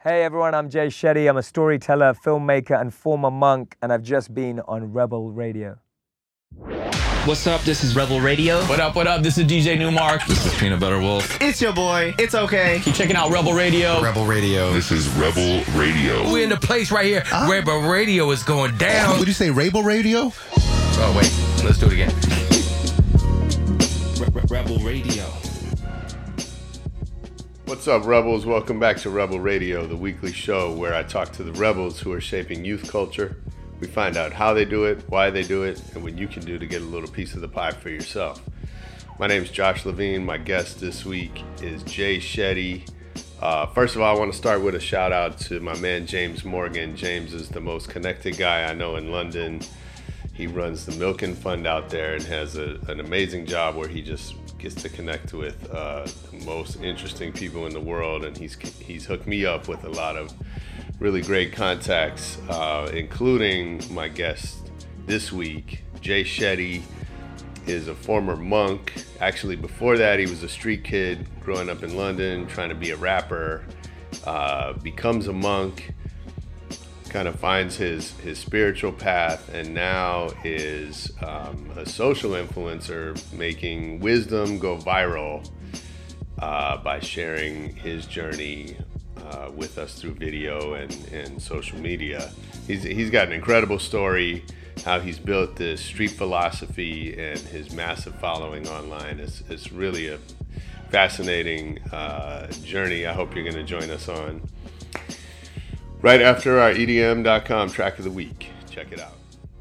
Hey everyone, I'm Jay Shetty. I'm a storyteller, filmmaker, and former monk, and I've just been on Rebel Radio. What's up? This is Rebel Radio. What up? This is DJ Newmark. This is Peanut Butter Wolf. It's your boy. It's okay. Keep checking out Rebel Radio. Rebel Radio. This is Rebel Radio. We're in the place right here. Rebel Radio is going down. Would you say Rebel Radio? Oh, wait. Let's do it again. Rebel Radio. What's up, Rebels? Welcome back to Rebel Radio, the weekly show where I talk to the rebels who are shaping youth culture. We find out how they do it, why they do it, and what you can do to get a little piece of the pie for yourself. My name is Josh Levine. My guest this week is Jay Shetty. First of all, I want to start with a shout out to my man James Morgan. James is the most connected guy I know in London. He runs the Milken Fund out there and has an amazing job where he just gets to connect with the most interesting people in the world, and he's hooked me up with a lot of really great contacts, including my guest this week. Jay Shetty is a former monk. Actually, before that, he was a street kid growing up in London, trying to be a rapper, becomes a monk, kind of finds his spiritual path, and now is a social influencer, making wisdom go viral by sharing his journey with us through video and social media. He's got an incredible story, how he's built this street philosophy and his massive following online. It's really a fascinating journey I hope you're going to join us on right after our EDM.com track of the week. Check it out.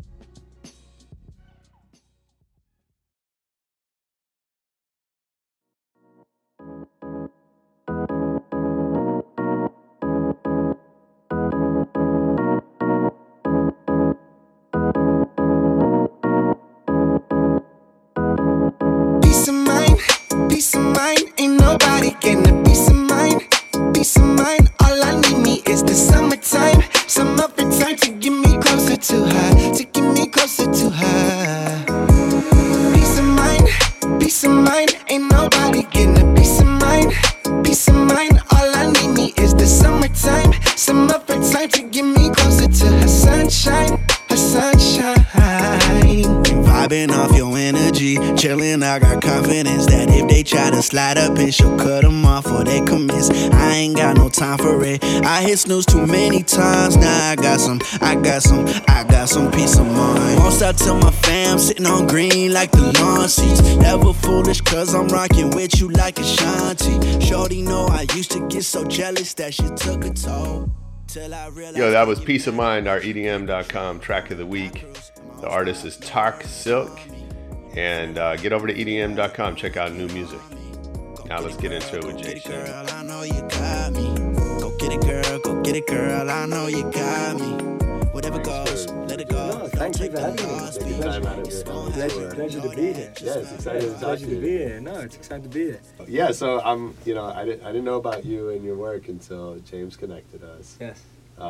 Peace of mind, ain't nobody getting a peace of mind. Peace of mind, all I need me is the summertime. Summertime to get me closer to her, to get me closer to her. Peace of mind, ain't nobody getting a peace of mind. Peace of mind, all I need me is the summertime. Summertime to get me closer to her sunshine, her sunshine. Vibing off your energy, chillin', I got confidence that if they try to slide up and she'll cut them off or they commence. I ain't got no time for it. I hit snooze too many times, now I got some peace of mind. Won't stop till my fam sitting on green like the lawn seats. Never foolish cause I'm rocking with you like Ashanti. Shorty know I used to get so jealous that she took a toll. Yo, that was Peace of Mind, our EDM.com track of the week. The artist is Tark Silk. And get over to EDM.com, check out new music. Now let's get into it with Jay Shetty. I know you got me. Go get it, girl. I know you got me. Whatever goes, let it go. No, thank you for having me. Pleasure to be here. Yeah, it's exciting to talk to you. Be here. No, it's exciting to be here. Yeah, so I didn't know about you and your work until James connected us. Yes.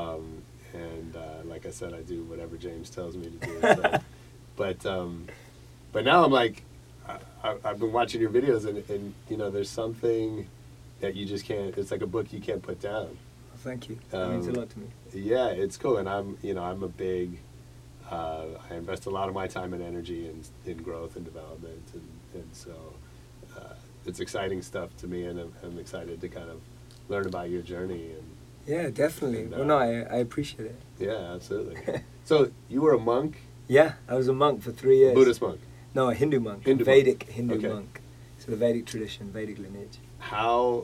And like I said, I do whatever James tells me to do. So. But now I'm like, I've been watching your videos and there's something that you just can't. It's like a book you can't put down. Thank you. It means a lot to me. Yeah, it's cool, and I'm a big. I invest a lot of my time and energy in growth and development, and so it's exciting stuff to me, and I'm excited to kind of learn about your journey. Yeah, definitely. I appreciate it. Yeah, absolutely. So you were a monk? Yeah, I was a monk for 3 years. Buddhist monk? No, a Hindu monk. Vedic Hindu monk. So the Vedic tradition, Vedic lineage. How?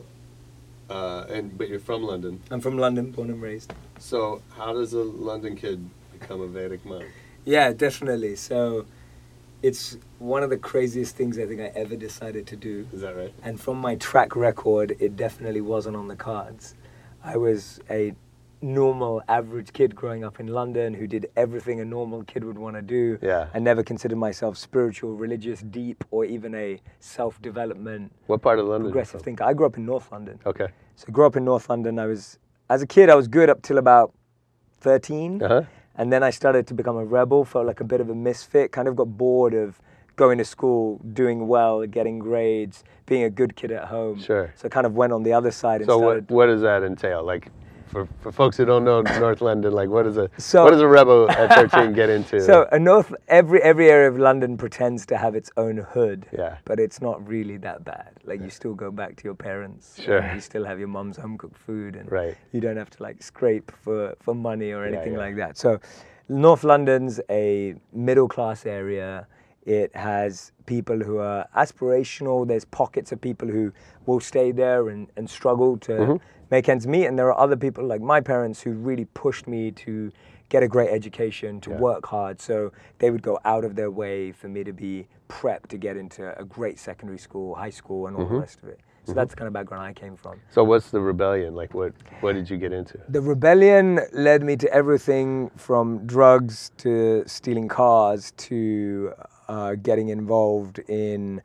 But you're from London. I'm from London, born and raised. So how does a London kid become a Vedic monk? Yeah, definitely. So it's one of the craziest things I think I ever decided to do. Is that right? And from my track record, it definitely wasn't on the cards. I was a normal, average kid growing up in London who did everything a normal kid would want to do. Yeah. I never considered myself spiritual, religious, deep, or even a self-development. What part of London? Progressive thinker. I grew up in North London. Okay. So I grew up in North London. As a kid, I was good up till about 13. Uh-huh. And then I started to become a rebel, felt like a bit of a misfit, kind of got bored of going to school, doing well, getting grades, being a good kid at home. Sure. So I kind of went on the other side and so started... what does that entail? Like For folks who don't know North London, like what does So- a rebel at 13 get into? So every area of London pretends to have its own hood, Yeah. but it's not really that bad. Like you still go back to your parents, Sure. and you still have your mum's home cooked food, and Right. you don't have to like scrape for money or anything yeah. like that. So North London's a middle class area. It has people who are aspirational. There's pockets of people who will stay there and struggle to make ends meet. And there are other people like my parents who really pushed me to get a great education, to work hard. So they would go out of their way for me to be prepped to get into a great secondary school, high school, and all the rest of it. So that's the kind of background I came from. So what's the rebellion? Like what did you get into? The rebellion led me to everything from drugs to stealing cars to getting involved in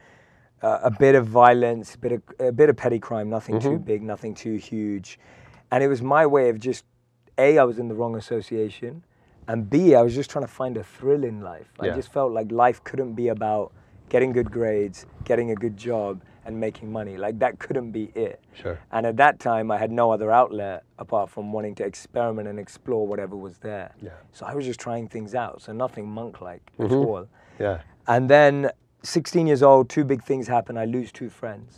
a bit of violence, a bit of petty crime, nothing too big, nothing too huge. And it was my way of just, A, I was in the wrong association, and B, I was just trying to find a thrill in life. I Yeah. just felt like life couldn't be about getting good grades, getting a good job, and making money. Like that couldn't be it. Sure. And at that time, I had no other outlet apart from wanting to experiment and explore whatever was there. Yeah. So I was just trying things out. So nothing monk-like at all. Yeah. And then 16 years old, two big things happen. I lose two friends.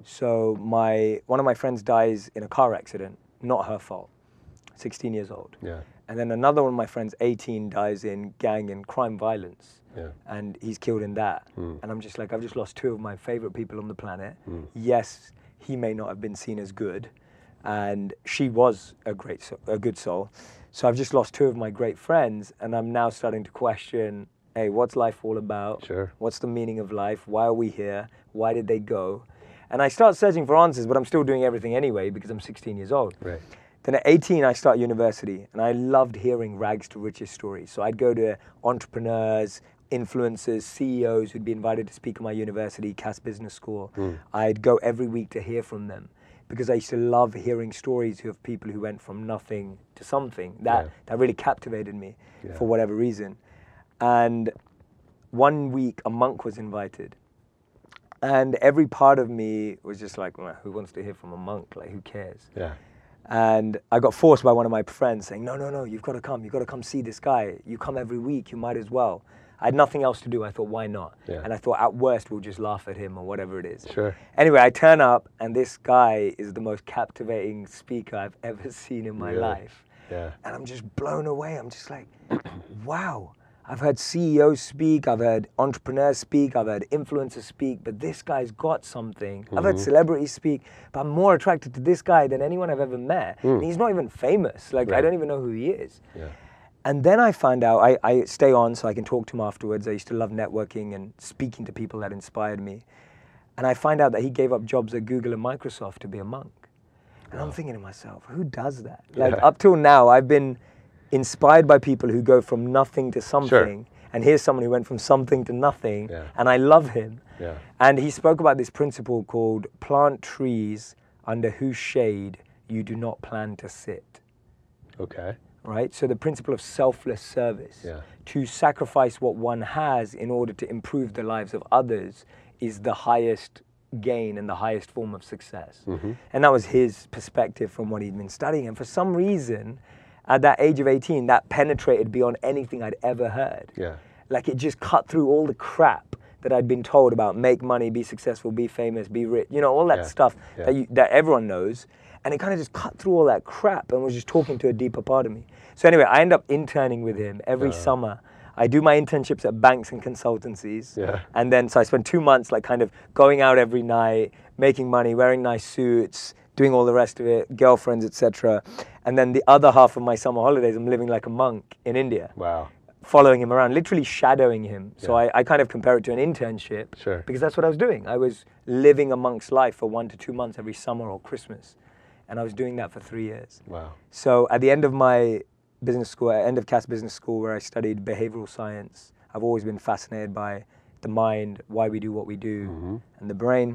So one of my friends dies in a car accident, not her fault. 16 years old. Yeah. And then another one of my friends, 18, dies in gang and crime violence. Yeah. And he's killed in that. And I'm just like, I've just lost two of my favorite people on the planet. Yes, he may not have been seen as good, and she was a good soul. So I've just lost two of my great friends, and I'm now starting to question, hey, what's life all about? Sure. What's the meaning of life? Why are we here? Why did they go? And I start searching for answers, but I'm still doing everything anyway because I'm 16 years old. Right. Then at 18, I start university, and I loved hearing rags to riches stories. So I'd go to entrepreneurs, influencers, CEOs who'd be invited to speak at my university, Cass Business School. I'd go every week to hear from them because I used to love hearing stories of people who went from nothing to something. That really captivated me for whatever reason. And one week, a monk was invited. And every part of me was just like, well, who wants to hear from a monk? Like, who cares? Yeah. And I got forced by one of my friends saying, no, you've got to come see this guy. You come every week, you might as well. I had nothing else to do. I thought, why not? Yeah. And I thought, at worst, we'll just laugh at him or whatever it is. Sure. Anyway, I turn up, and this guy is the most captivating speaker I've ever seen in my Really? life. Yeah. And I'm just blown away. I'm just like, wow. I've heard CEOs speak, I've heard entrepreneurs speak, I've heard influencers speak, but this guy's got something. I've heard celebrities speak, but I'm more attracted to this guy than anyone I've ever met. And he's not even famous. Like, I don't even know who he is. Yeah. And then I found out, I stay on so I can talk to him afterwards. I used to love networking and speaking to people that inspired me. And I find out that he gave up jobs at Google and Microsoft to be a monk. And I'm thinking to myself, who does that? Like, up till now, I've been inspired by people who go from nothing to something. And here's someone who went from something to nothing, and I love him. Yeah. And he spoke about this principle called plant trees under whose shade you do not plan to sit. Okay. Right? So the principle of selfless service, Yeah. to sacrifice what one has in order to improve the lives of others, is the highest gain and the highest form of success. And that was his perspective from what he'd been studying. And for some reason, at that age of 18, that penetrated beyond anything I'd ever heard. Yeah. Like, it just cut through all the crap that I'd been told about make money, be successful, be famous, be rich, all that stuff that everyone knows. And it kind of just cut through all that crap and was just talking to a deeper part of me. So anyway, I end up interning with him every summer. I do my internships at banks and consultancies. Yeah. And then, so I spend 2 months like kind of going out every night, making money, wearing nice suits, doing all the rest of it, girlfriends, etc. And then the other half of my summer holidays, I'm living like a monk in India. Wow. Following him around, literally shadowing him. So I kind of compare it to an internship. Sure. Because that's what I was doing. I was living a monk's life for 1 to 2 months every summer or Christmas. And I was doing that for 3 years. Wow. So at the end of my business school, at the end of Cass Business School, where I studied behavioral science, I've always been fascinated by the mind, why we do what we do, and the brain.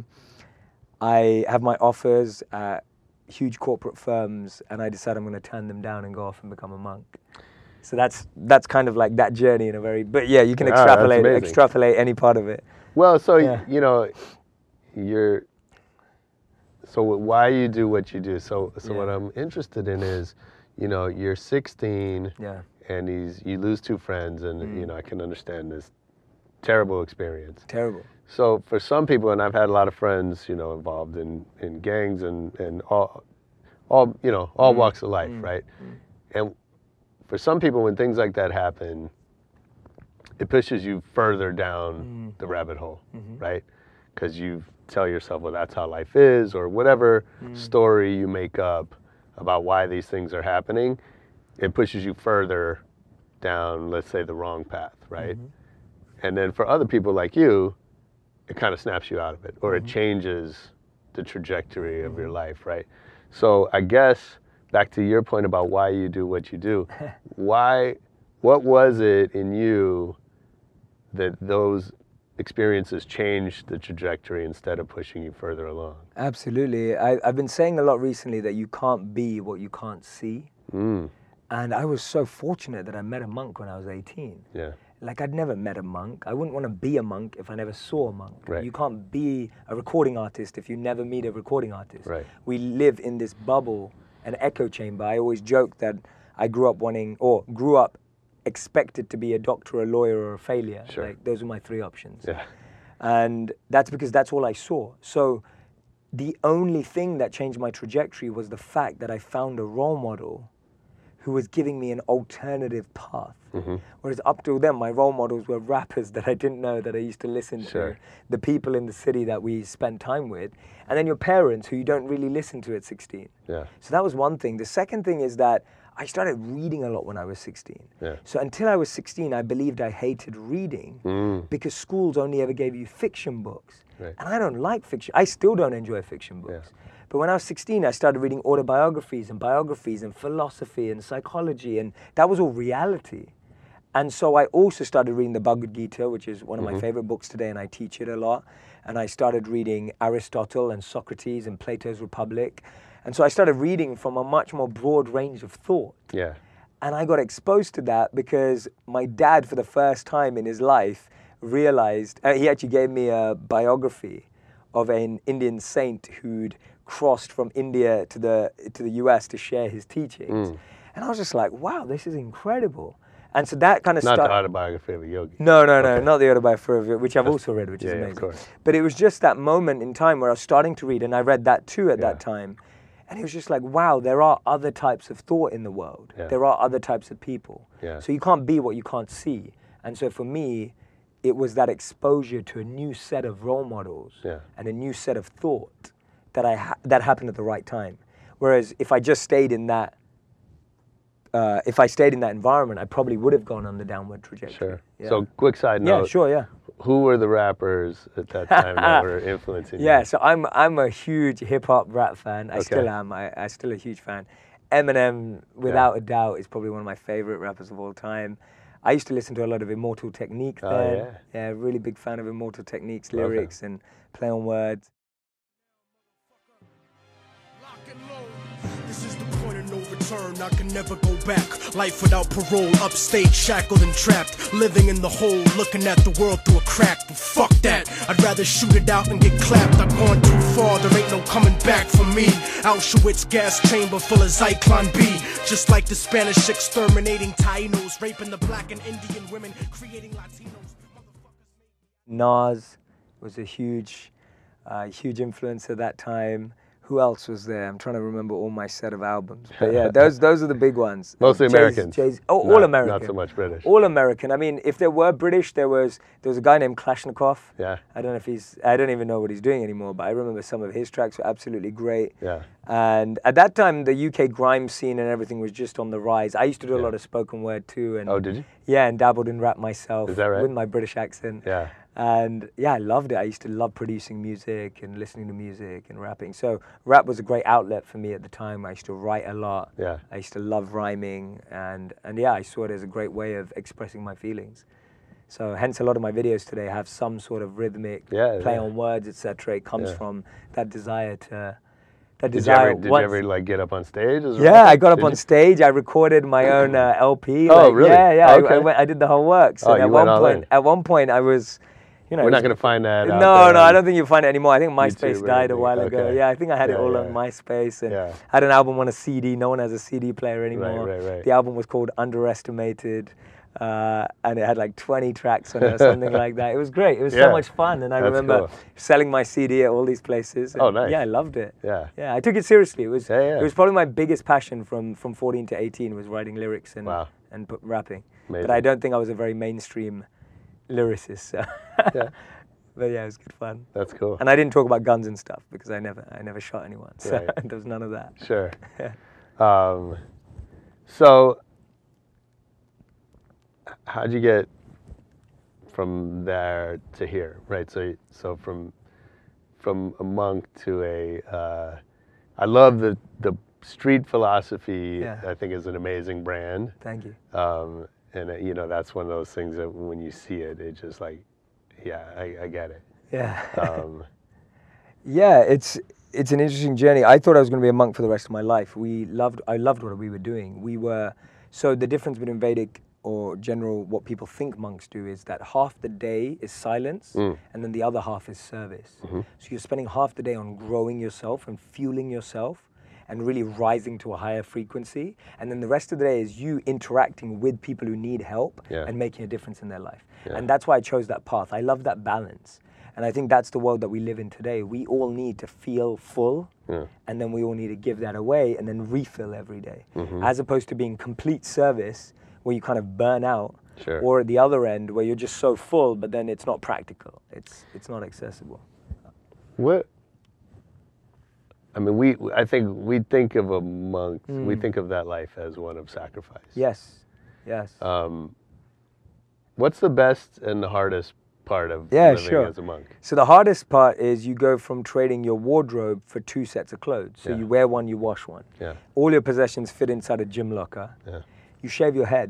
I have my offers at huge corporate firms, and I decide I'm going to turn them down and go off and become a monk. So that's kind of like that journey in a very, but yeah, you can extrapolate any part of it. Well, so Yeah. you're So why you do what you do? So Yeah. what I'm interested in is, you're 16, Yeah. and you lose 2 friends, and I can understand this terrible experience. Terrible. So for some people, and I've had a lot of friends, involved in gangs and all walks of life, right? And for some people, when things like that happen, it pushes you further down the rabbit hole, right? Because you tell yourself, well, that's how life is, or whatever story you make up about why these things are happening, it pushes you further down, let's say, the wrong path, right? And then for other people like you, it kind of snaps you out of it, or it changes the trajectory of your life, right? So I guess back to your point about why you do what you do, what was it in you that those experiences changed the trajectory instead of pushing you further along? Absolutely. I've been saying a lot recently that you can't be what you can't see. And I was so fortunate that I met a monk when I was 18. Yeah. Like, I'd never met a monk. I wouldn't want to be a monk if I never saw a monk. Right. You can't be a recording artist if you never meet a recording artist. Right. We live in this bubble, an echo chamber. I always joke that I grew up expected to be a doctor, a lawyer, or a failure. Sure. Like, those were my 3 options. Yeah. And that's because that's all I saw. So the only thing that changed my trajectory was the fact that I found a role model who was giving me an alternative path. Whereas up till then, my role models were rappers that I didn't know, that I used to listen to, the people in the city that we spent time with, and then your parents who you don't really listen to at 16. Yeah. So that was one thing. The second thing is that I started reading a lot when I was 16. Yeah. So until I was 16, I believed I hated reading because schools only ever gave you fiction books. Right. And I don't like fiction. I still don't enjoy fiction books. But when I was 16, I started reading autobiographies and biographies and philosophy and psychology, and that was all reality. And so I also started reading the Bhagavad Gita, which is one of my favorite books today, and I teach it a lot. And I started reading Aristotle and Socrates and Plato's Republic. And so I started reading from a much more broad range of thought. Yeah. And I got exposed to that because my dad, for the first time in his life, realized, he actually gave me a biography of an Indian saint who'd crossed from India to the US to share his teachings. And I was just like, wow, this is incredible. And so that kind of Not started. the autobiography of a yogi. No, not the autobiography, which I've also read, which is amazing. Of course. But it was just that moment in time where I was starting to read, and I read that too at that time. And it was just like, wow, there are other types of thought in the world. Yeah. There are other types of people. Yeah. So you can't be what you can't see. And so for me, it was that exposure to a new set of role models and a new set of thought that happened at the right time. Whereas if I just stayed in that, environment, I probably would have gone on the downward trajectory. Sure. Yeah. So quick side note. Yeah, sure, yeah. Who were the rappers at that time that were influencing you? Yeah, so I'm a huge hip hop rap fan. I still am. I still a huge fan. Eminem, without a doubt, is probably one of my favorite rappers of all time. I used to listen to a lot of Immortal Technique then. Yeah, really big fan of Immortal Technique's lyrics and play on words. This is the point of no return, I can never go back. Life without parole, upstate, shackled and trapped. Living in the hole, looking at the world through a crack. But fuck that, I'd rather shoot it out and get clapped. I've gone too far, there ain't no coming back for me. Auschwitz gas chamber full of Zyklon B. Just like the Spanish exterminating Tainos, raping the black and Indian women, creating Latinos. Nas was a huge influence at that time. Who else was there? I'm trying to remember all my set of albums. But yeah, those are the big ones. Mostly Americans. All American. Not so much British. All American. I mean, if there were British, there was a guy named Kalashnikov. Yeah. I don't know if I don't even know what he's doing anymore, but I remember some of his tracks were absolutely great. Yeah. And at that time, the UK grime scene and everything was just on the rise. I used to do a lot of spoken word too. And, oh, did you? Yeah, and dabbled in rap myself. Is that right? With my British accent. Yeah. And yeah, I loved it. I used to love producing music and listening to music and rapping. So rap was a great outlet for me at the time. I used to write a lot. Yeah. I used to love rhyming, and yeah, I saw it as a great way of expressing my feelings. So hence a lot of my videos today have some sort of rhythmic play on words, etc. It comes from that desire to. Did you ever like get up on stage? Yeah, I got up on stage. I recorded my own LP. Oh, really? Yeah. Okay. I did the whole works. Oh, and at one point, I was, you know, We're not going to find that. out No, there no, I on don't think you'll find it anymore. I think MySpace YouTube or died a anything. while ago. Okay. Yeah, I think I had it Yeah, all yeah. on MySpace, and Yeah. had an album on a CD. No one has a CD player anymore. right. The album was called Underestimated, and it had like 20 tracks on it or something like that. It was great. It was Yeah. so much fun, and I That's remember cool. selling my CD at all these places. Oh, and nice. Yeah, I loved it. Yeah. Yeah, I took it seriously. It was Yeah. it was probably my biggest passion from 14 to 18 was writing lyrics and Wow. rapping. Amazing. But I don't think I was a very mainstream lyricist. So. Yeah. But yeah, it was good fun. That's cool. And I didn't talk about guns and stuff because I never shot anyone. So Right. there was none of that. Sure. So, how'd you get from there to here, right? So from a monk to a, I love the street philosophy. Yeah. I think is an amazing brand. Thank you. And you know, that's one of those things that when you see it, it's just like, yeah, I get it. Yeah. Yeah, it's an interesting journey. I thought I was going to be a monk for the rest of my life. I loved what we were doing. So the difference between Vedic or general, what people think monks do is that half the day is silence and then the other half is service. So you're spending half the day on growing yourself and fueling yourself and really rising to a higher frequency. And then the rest of the day is you interacting with people who need help and making a difference in their life. And that's why I chose that path. I love that balance. And I think that's the world that we live in today. We all need to feel full, and then we all need to give that away and then refill every day. As opposed to being complete service where you kind of burn out, Sure. or at the other end where you're just so full, but then it's not practical. It's not accessible. What? I mean, I think we think of a monk. We think of that life as one of sacrifice. Yes. What's the best and the hardest part of Yeah, living sure. as a monk? So the hardest part is you go from trading your wardrobe for 2 sets of clothes. So Yeah. you wear one, you wash one. Yeah. All your possessions fit inside a gym locker. Yeah. You shave your head.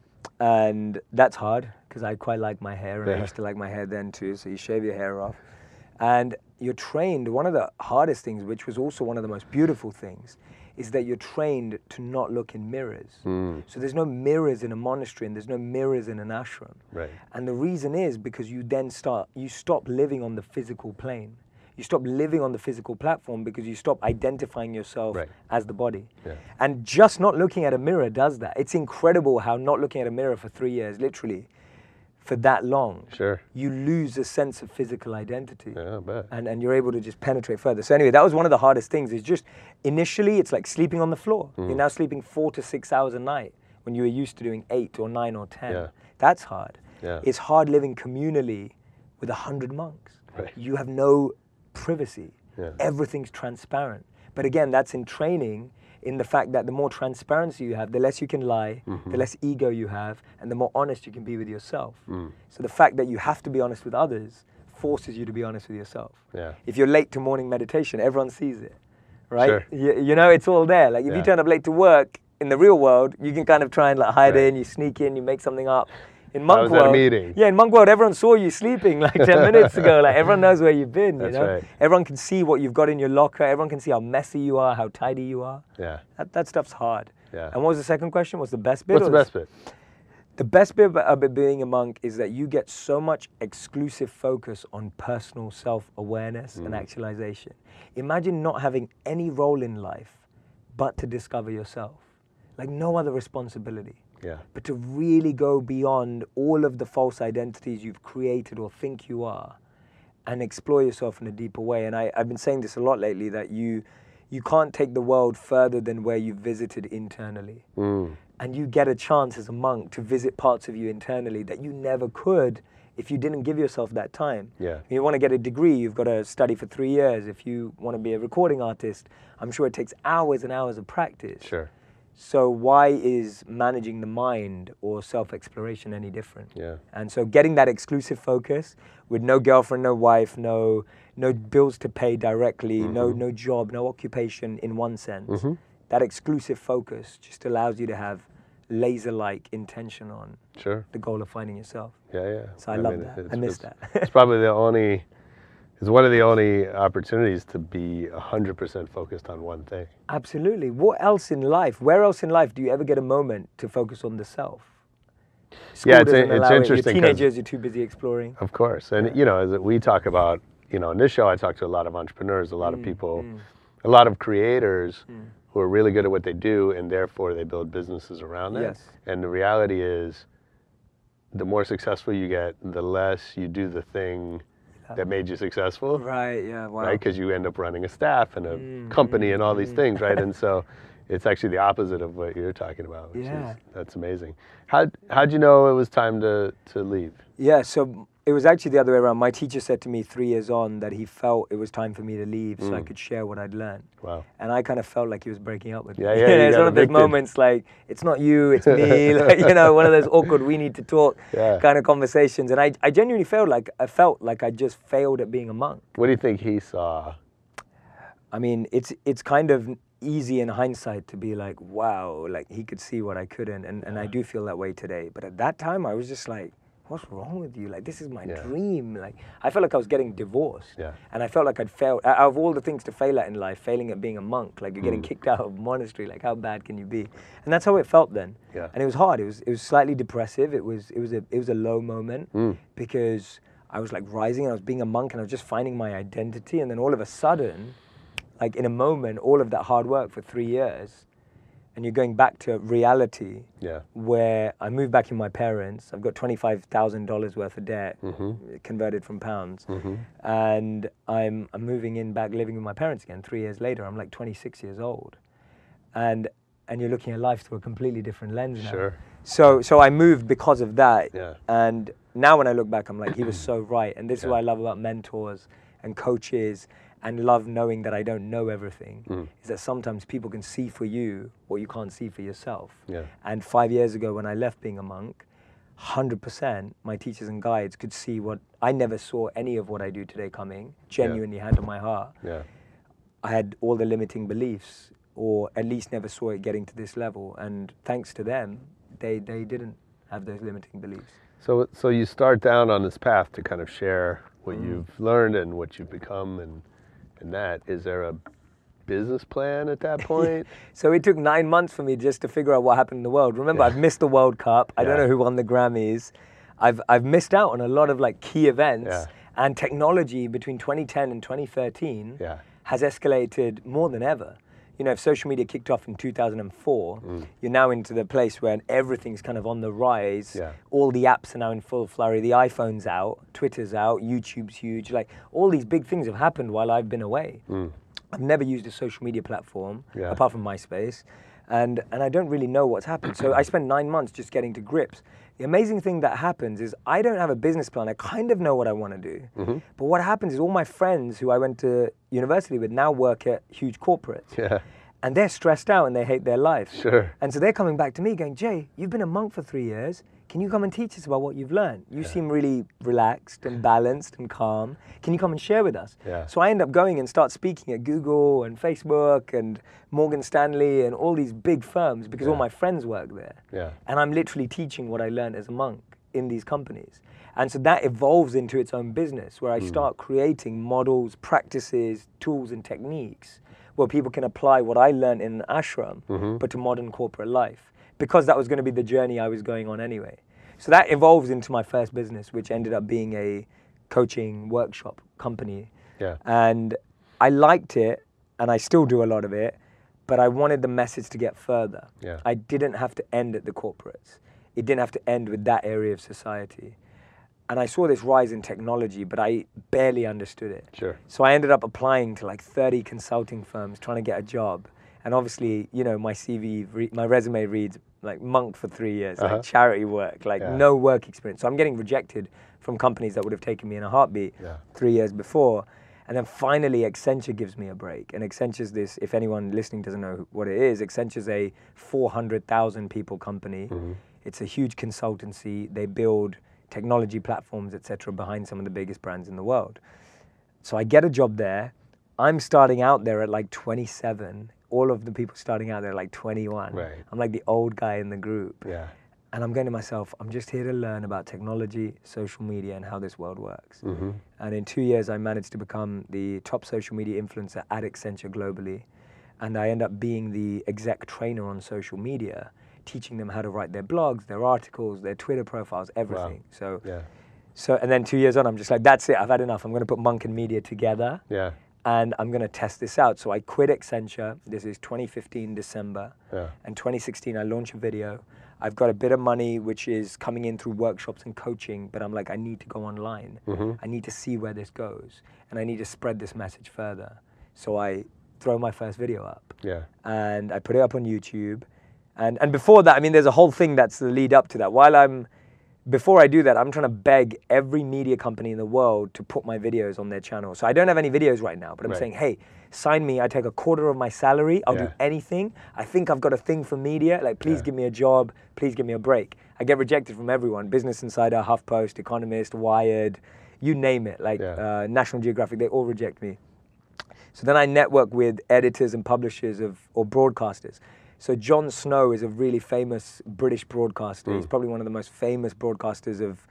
And that's hard because I quite like my hair and I Yeah. used to like my hair then too. So you shave your hair off. And you're trained, one of the hardest things, which was also one of the most beautiful things, is that you're trained to not look in mirrors. So there's no mirrors in a monastery and there's no mirrors in an ashram. Right. And the reason is because you stop living on the physical plane. You stop living on the physical platform because you stop identifying yourself Right. as the body. Yeah. And just not looking at a mirror does that. It's incredible how not looking at a mirror for 3 years, literally, for that long, Sure. you lose a sense of physical identity. Yeah, I bet. And you're able to just penetrate further. So anyway, that was one of the hardest things. Is just initially it's like sleeping on the floor. You're now sleeping 4 to 6 hours a night when you were used to doing 8 or 9 or 10. Yeah. That's hard. Yeah. It's hard living communally with 100 monks. Right. You have no privacy. Yeah. Everything's transparent. But again, that's in training, in the fact that the more transparency you have, the less you can lie, the less ego you have, and the more honest you can be with yourself. So the fact that you have to be honest with others forces you to be honest with yourself. Yeah. If you're late to morning meditation, everyone sees it, right? Sure. You know, it's all there. Like if Yeah. you turn up late to work in the real world, you can kind of try and like hide Right. in, you sneak in, you make something up. In monk was at a world, meeting. yeah, in monk world, everyone saw you sleeping like 10 minutes ago. Like everyone knows where you've been. That's you know, right. everyone can see what you've got in your locker. Everyone can see how messy you are, how tidy you are. Yeah. That stuff's hard. Yeah. And what was the second question? What's the best bit? What's or the best bit? The best bit about being a monk is that you get so much exclusive focus on personal self-awareness and actualization. Imagine not having any role in life but to discover yourself. Like no other responsibility. Yeah. But to really go beyond all of the false identities you've created or think you are and explore yourself in a deeper way. And I've been saying this a lot lately, that you can't take the world further than where you've visited internally. And you get a chance as a monk to visit parts of you internally that you never could if you didn't give yourself that time. Yeah. If you want to get a degree, you've got to study for 3 years. If you want to be a recording artist, I'm sure it takes hours and hours of practice. Sure. So why is managing the mind or self-exploration any different? Yeah. And so getting that exclusive focus with no girlfriend, no wife, no bills to pay directly, no job, no occupation in one sense, that exclusive focus just allows you to have laser-like intention on Sure. the goal of finding yourself. Yeah. So I love that. I miss that. It's probably it's one of the only opportunities to be 100% focused on one thing. Absolutely. What else in life? Where else in life do you ever get a moment to focus on the self? School Yeah, doesn't it's allow it. interesting 'cause- Your teenagers, you're too busy exploring. Of course. And, you know, as we talk about, you know, in this show, I talk to a lot of entrepreneurs, a lot of people, a lot of creators who are really good at what they do, and therefore they build businesses around that. Yes. And the reality is, the more successful you get, the less you do the thing that made you successful. Right, yeah, wow. Right? Because you end up running a staff and a company and all these things, right? And so it's actually the opposite of what you're talking about, which Yeah. is, that's amazing. How'd you know it was time to leave? Yeah, so it was actually the other way around. My teacher said to me 3 years on that he felt it was time for me to leave so I could share what I'd learned. Wow. And I kind of felt like he was breaking up with me. Yeah, yeah, you It's got one of those evicted. moments like, it's not you, it's me. Like, you know, one of those awkward, we need to talk Yeah. kind of conversations. And I genuinely felt like I just failed at being a monk. What do you think he saw? I mean, it's kind of easy in hindsight to be like, wow, like he could see what I couldn't. And I do feel that way today. But at that time, I was just like, what's wrong with you? Like, this is my dream. Like, I felt like I was getting divorced. Yeah. And I felt like I'd failed. Out of all the things to fail at in life, failing at being a monk, like you're getting kicked out of a monastery, like how bad can you be? And that's how it felt then. Yeah. And it was hard. It was slightly depressive. It was a low moment because I was like rising and I was being a monk and I was just finding my identity. And then all of a sudden, like in a moment, all of that hard work for 3 years, and you're going back to reality where I moved back in my parents. I've got $25,000 worth of debt converted from pounds. And I'm moving in back living with my parents again 3 years later. I'm like 26 years old. And you're looking at life through a completely different lens now. Sure. So I moved because of that. Yeah. And now when I look back, I'm like, he was so right. And this is what I love about mentors and coaches and love knowing that I don't know everything, is that sometimes people can see for you what you can't see for yourself. Yeah. And 5 years ago when I left being a monk, 100% my teachers and guides could see what, I never saw any of what I do today coming, genuinely hand on my heart. Yeah. I had all the limiting beliefs, or at least never saw it getting to this level. And thanks to them, they didn't have those limiting beliefs. So you start down on this path to kind of share what you've learned and what you've become, and that. Is there a business plan at that point? So it took 9 months for me just to figure out what happened in the world. Remember, I've missed the World Cup. I don't know who won the Grammys. I've missed out on a lot of like key events. Yeah. And technology between 2010 and 2013 has escalated more than ever. You know, if social media kicked off in 2004, you're now into the place where everything's kind of on the rise. Yeah. All the apps are now in full flurry. The iPhone's out, Twitter's out, YouTube's huge. Like, all these big things have happened while I've been away. I've never used a social media platform, apart from MySpace, and I don't really know what's happened. So I spent 9 months just getting to grips. The amazing thing that happens is I don't have a business plan. I kind of know what I want to do. But what happens is all my friends who I went to university with now work at huge corporates. Yeah. And they're stressed out and they hate their life. Sure. And so they're coming back to me going, Jay, you've been a monk for 3 years. Can you come and teach us about what you've learned? You seem really relaxed and balanced and calm. Can you come and share with us? Yeah. So I end up going and start speaking at Google and Facebook and Morgan Stanley and all these big firms because all my friends work there. Yeah. And I'm literally teaching what I learned as a monk in these companies. And so that evolves into its own business where I start creating models, practices, tools and techniques where people can apply what I learned in an ashram, but to modern corporate life, because that was going to be the journey I was going on anyway. So that evolves into my first business, which ended up being a coaching workshop company. Yeah. And I liked it, and I still do a lot of it, but I wanted the message to get further. Yeah. I didn't have to end at the corporates. It didn't have to end with that area of society. And I saw this rise in technology, but I barely understood it. Sure. So I ended up applying to like 30 consulting firms trying to get a job. And obviously, you know, my CV, my resume reads like monk for 3 years, like charity work, like no work experience. So I'm getting rejected from companies that would have taken me in a heartbeat 3 years before. And then finally, Accenture gives me a break. And Accenture's this, if anyone listening doesn't know what it is, Accenture's a 400,000 people company. It's a huge consultancy. They build technology platforms, etc., behind some of the biggest brands in the world. So I get a job there. I'm starting out there at like 27. All of the people starting out there are like 21. Right. I'm like the old guy in the group. Yeah. And I'm going to myself, I'm just here to learn about technology, social media, and how this world works. And in 2 years, I managed to become the top social media influencer at Accenture globally. And I end up being the exec trainer on social media, teaching them how to write their blogs, their articles, their Twitter profiles, everything. So, Yeah. so, and then 2 years on, I'm just like, that's it. I've had enough. I'm going to put Monk and Media together. Yeah. And I'm going to test this out. So I quit Accenture. This is 2015 December. Yeah. And 2016, I launch a video. I've got a bit of money, which is coming in through workshops and coaching. But I'm like, I need to go online. I need to see where this goes. And I need to spread this message further. So I throw my first video up. Yeah. And I put it up on YouTube. And before that, I mean, there's a whole thing that's the lead up to that. Before I do that, I'm trying to beg every media company in the world to put my videos on their channel. So I don't have any videos right now, but I'm saying, hey, sign me. I take a quarter of my salary. I'll do anything. I think I've got a thing for media. Like, please give me a job. Please give me a break. I get rejected from everyone. Business Insider, HuffPost, Economist, Wired, you name it. Like National Geographic, they all reject me. So then I network with editors and publishers or broadcasters. So Jon Snow is a really famous British broadcaster. He's probably one of the most famous broadcasters of,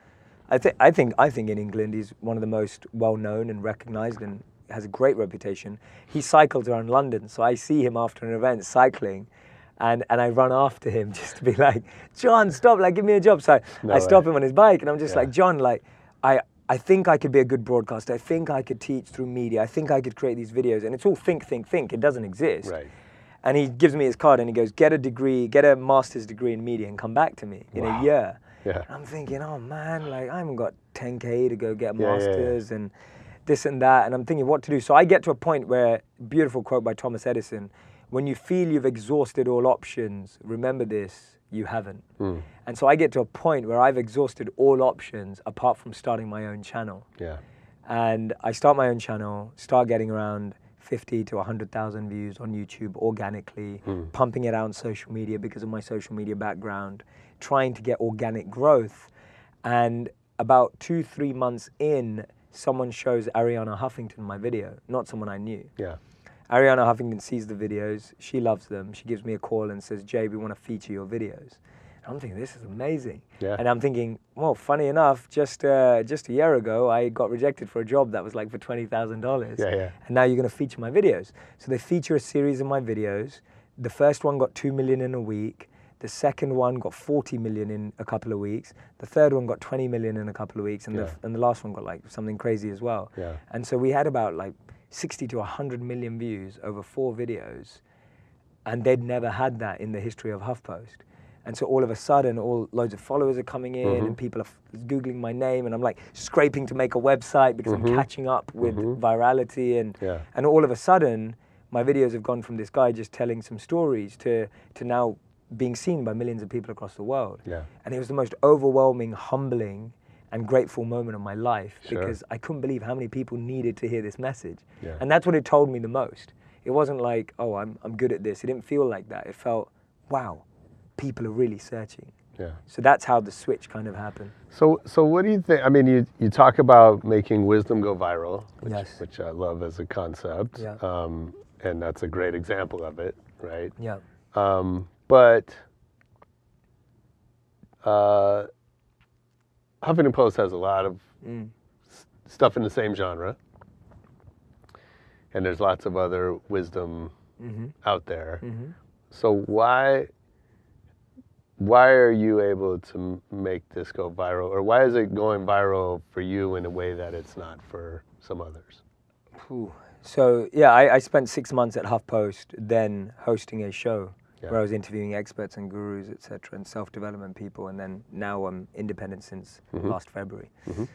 I think in England, he's one of the most well-known and recognized and has a great reputation. He cycles around London, so I see him after an event cycling, and I run after him just to be like, John, stop, like, give me a job. So I stop him on his bike, and I'm just like, John, like, I think I could be a good broadcaster. I think I could teach through media. I think I could create these videos. And it's all think. It doesn't exist. Right. And he gives me his card and he goes, get a master's degree in media and come back to me in a year. Yeah. And I'm thinking, oh man, like I haven't got 10K to go get a master's and this and that. And I'm thinking what to do. So I get to a point where, beautiful quote by Thomas Edison, when you feel you've exhausted all options, remember this, you haven't. And so I get to a point where I've exhausted all options apart from starting my own channel. Yeah. And I start my own channel, start getting around 50 to 100,000 views on YouTube organically, pumping it out on social media because of my social media background, trying to get organic growth. And about 2-3 months in, someone shows Arianna Huffington my video, not someone I knew. Yeah. Arianna Huffington sees the videos, she loves them, she gives me a call and says, Jay, we want to feature your videos. I'm thinking, this is amazing. Yeah. And I'm thinking, well, funny enough, just a year ago, I got rejected for a job that was like for $20,000. Yeah. And now you're going to feature my videos. So they feature a series of my videos. The first one got 2 million in a week. The second one got 40 million in a couple of weeks. The third one got 20 million in a couple of weeks. And the last one got like something crazy as well. Yeah. And so we had about like 60 to 100 million views over 4 videos. And they'd never had that in the history of HuffPost. And so all of a sudden, loads of followers are coming in and people are Googling my name and I'm like scraping to make a website because I'm catching up with virality. And all of a sudden, my videos have gone from this guy just telling some stories to now being seen by millions of people across the world. Yeah. And it was the most overwhelming, humbling and grateful moment of my life because I couldn't believe how many people needed to hear this message. Yeah. And that's what it told me the most. It wasn't like, oh, I'm good at this. It didn't feel like that. It felt, wow. People are really searching. Yeah. So that's how the switch kind of happened. So what do you think? I mean, you talk about making wisdom go viral, which I love as a concept. Yeah. And that's a great example of it, right? Yeah. But Huffington Post has a lot of stuff in the same genre. And there's lots of other wisdom out there. So why are you able to make this go viral? Or why is it going viral for you in a way that it's not for some others? So, yeah, I spent 6 months at HuffPost, then hosting a show where I was interviewing experts and gurus, etc., and self-development people, and then now I'm independent since last February.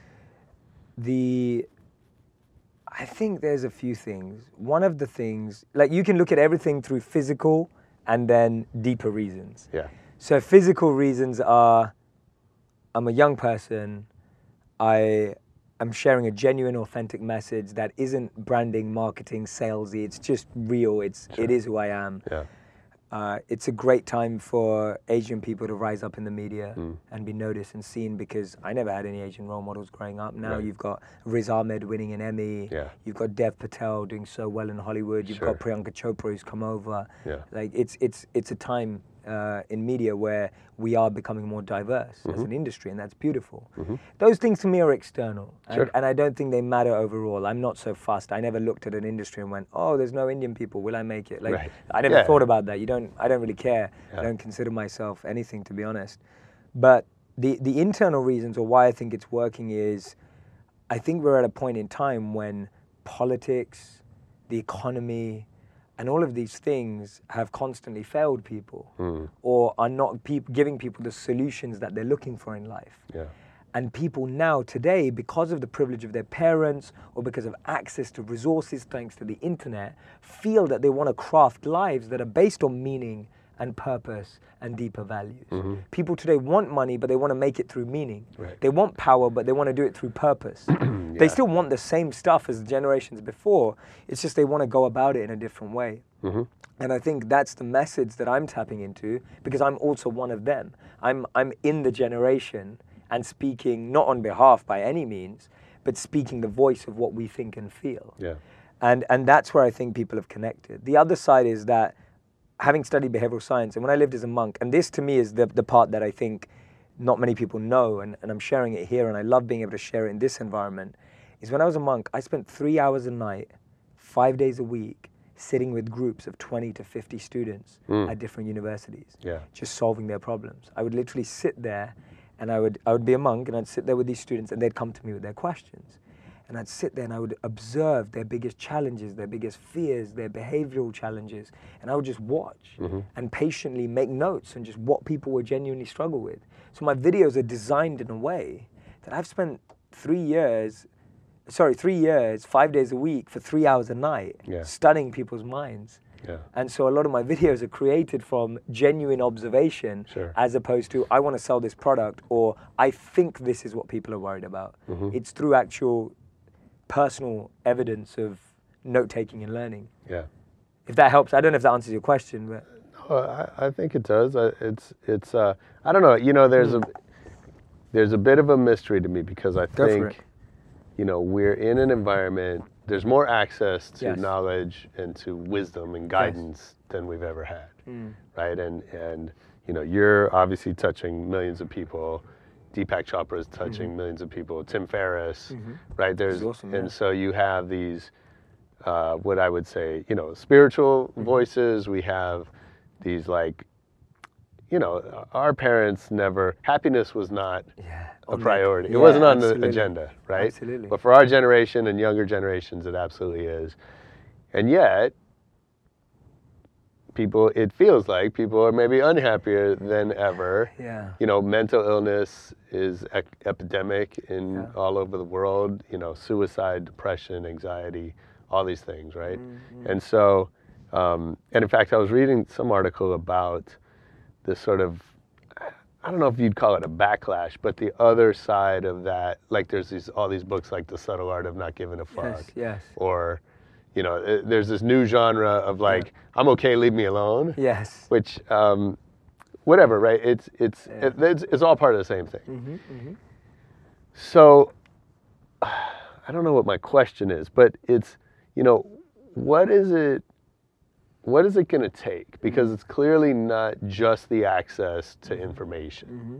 I think there's a few things. One of the things, like you can look at everything through physical and then deeper reasons. Yeah. So physical reasons are, I'm a young person, I am sharing a genuine, authentic message that isn't branding, marketing, salesy, it's just real, it is who I am. Yeah. It's a great time for Asian people to rise up in the media and be noticed and seen because I never had any Asian role models growing up. Now you've got Riz Ahmed winning an Emmy. Yeah. You've You've got Dev Patel doing so well in Hollywood. You've got Priyanka Chopra who's come over. Yeah. Like it's a time in media where we are becoming more diverse as an industry, and that's beautiful. Those things to me are external, and I don't think they matter overall. I'm not so fussed. I never looked at an industry and went, "Oh, there's no Indian people. Will I make it?" Like I never thought about that. I don't really care. I don't consider myself anything, to be honest. But the internal reasons, or why I think it's working, is I think we're at a point in time when politics, the economy, and all of these things have constantly failed people, or are not giving people the solutions that they're looking for in life. And people now, today, because of the privilege of their parents, or because of access to resources thanks to the internet, feel that they want to craft lives that are based on meaning and purpose and deeper values. People today want money, but they want to make it through meaning. They want power, but they want to do it through purpose. They still want the same stuff as the generations before. It's just they want to go about it in a different way. And I think that's the message that I'm tapping into, because I'm also one of them. I'm in the generation and speaking, not on behalf by any means, but speaking the voice of what we think and feel. And that's where I think people have connected. The other side is that, having studied behavioral science, and when I lived as a monk, and this to me is the part that I think not many people know, and I'm sharing it here, and I love being able to share it in this environment, is when I was a monk, I spent 3 hours a night, 5 days a week, sitting with groups of 20 to 50 students at different universities, just solving their problems. I would literally sit there, and I would be a monk, and I'd sit there with these students, and they'd come to me with their questions. And I'd sit there and I would observe their biggest challenges, their biggest fears, their behavioral challenges. And I would just watch and patiently make notes on just what people would genuinely struggle with. So my videos are designed in a way that I've spent 3 years, 5 days a week for 3 hours a night, studying people's minds. And so a lot of my videos are created from genuine observation, as opposed to, I want to sell this product, or I think this is what people are worried about. It's through actual personal evidence of note-taking and learning. If that helps. I don't know if that answers your question, but no, I think it does. It's I don't know. You know, there's a bit of a mystery to me, because I think, you know, we're in an environment. There's more access to knowledge and to wisdom and guidance than we've ever had, right? And you know, you're obviously touching millions of people. Deepak Chopra is touching millions of people. Tim Ferriss, right? There's awesome, and so you have these, what I would say, you know, spiritual voices. We have these, like, you know, our parents never. Happiness was not a priority. It wasn't on the agenda, right? But for our generation and younger generations, it absolutely is. And yet, it feels like people are maybe unhappier than ever. You know, mental illness is epidemic in all over the world. You know, suicide, depression, anxiety, all these things, right? And so, and in fact, I was reading some article about this sort of, I don't know if you'd call it a backlash, but the other side of that, like there's all these books like The Subtle Art of Not Giving a Fuck, or, you know, there's this new genre of like, I'm okay, leave me alone. Which, whatever, right? It's all part of the same thing. So, I don't know what my question is, but it's, you know, what is it going to take? Because it's clearly not just the access to information.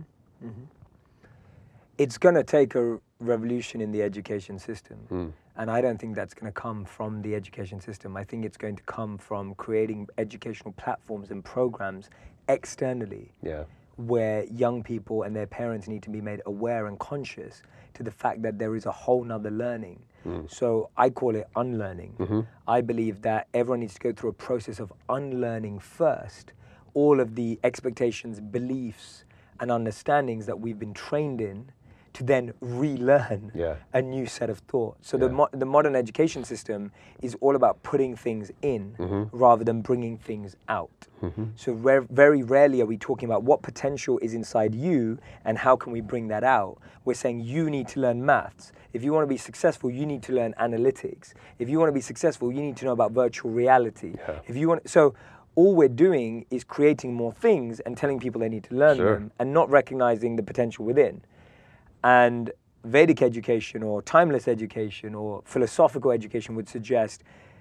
It's going to take a revolution in the education system. And I don't think that's going to come from the education system. I think it's going to come from creating educational platforms and programs externally, where young people and their parents need to be made aware and conscious to the fact that there is a whole nother learning. So I call it unlearning. I believe that everyone needs to go through a process of unlearning first all of the expectations, beliefs, and understandings that we've been trained in, to then relearn a new set of thoughts. So the modern education system is all about putting things in rather than bringing things out. So very rarely are we talking about what potential is inside you and how can we bring that out. We're saying you need to learn maths. If you want to be successful, you need to learn analytics. If you want to be successful, you need to know about virtual reality. So all we're doing is creating more things and telling people they need to learn them, and not recognizing the potential within. And Vedic education or timeless education or philosophical education would suggest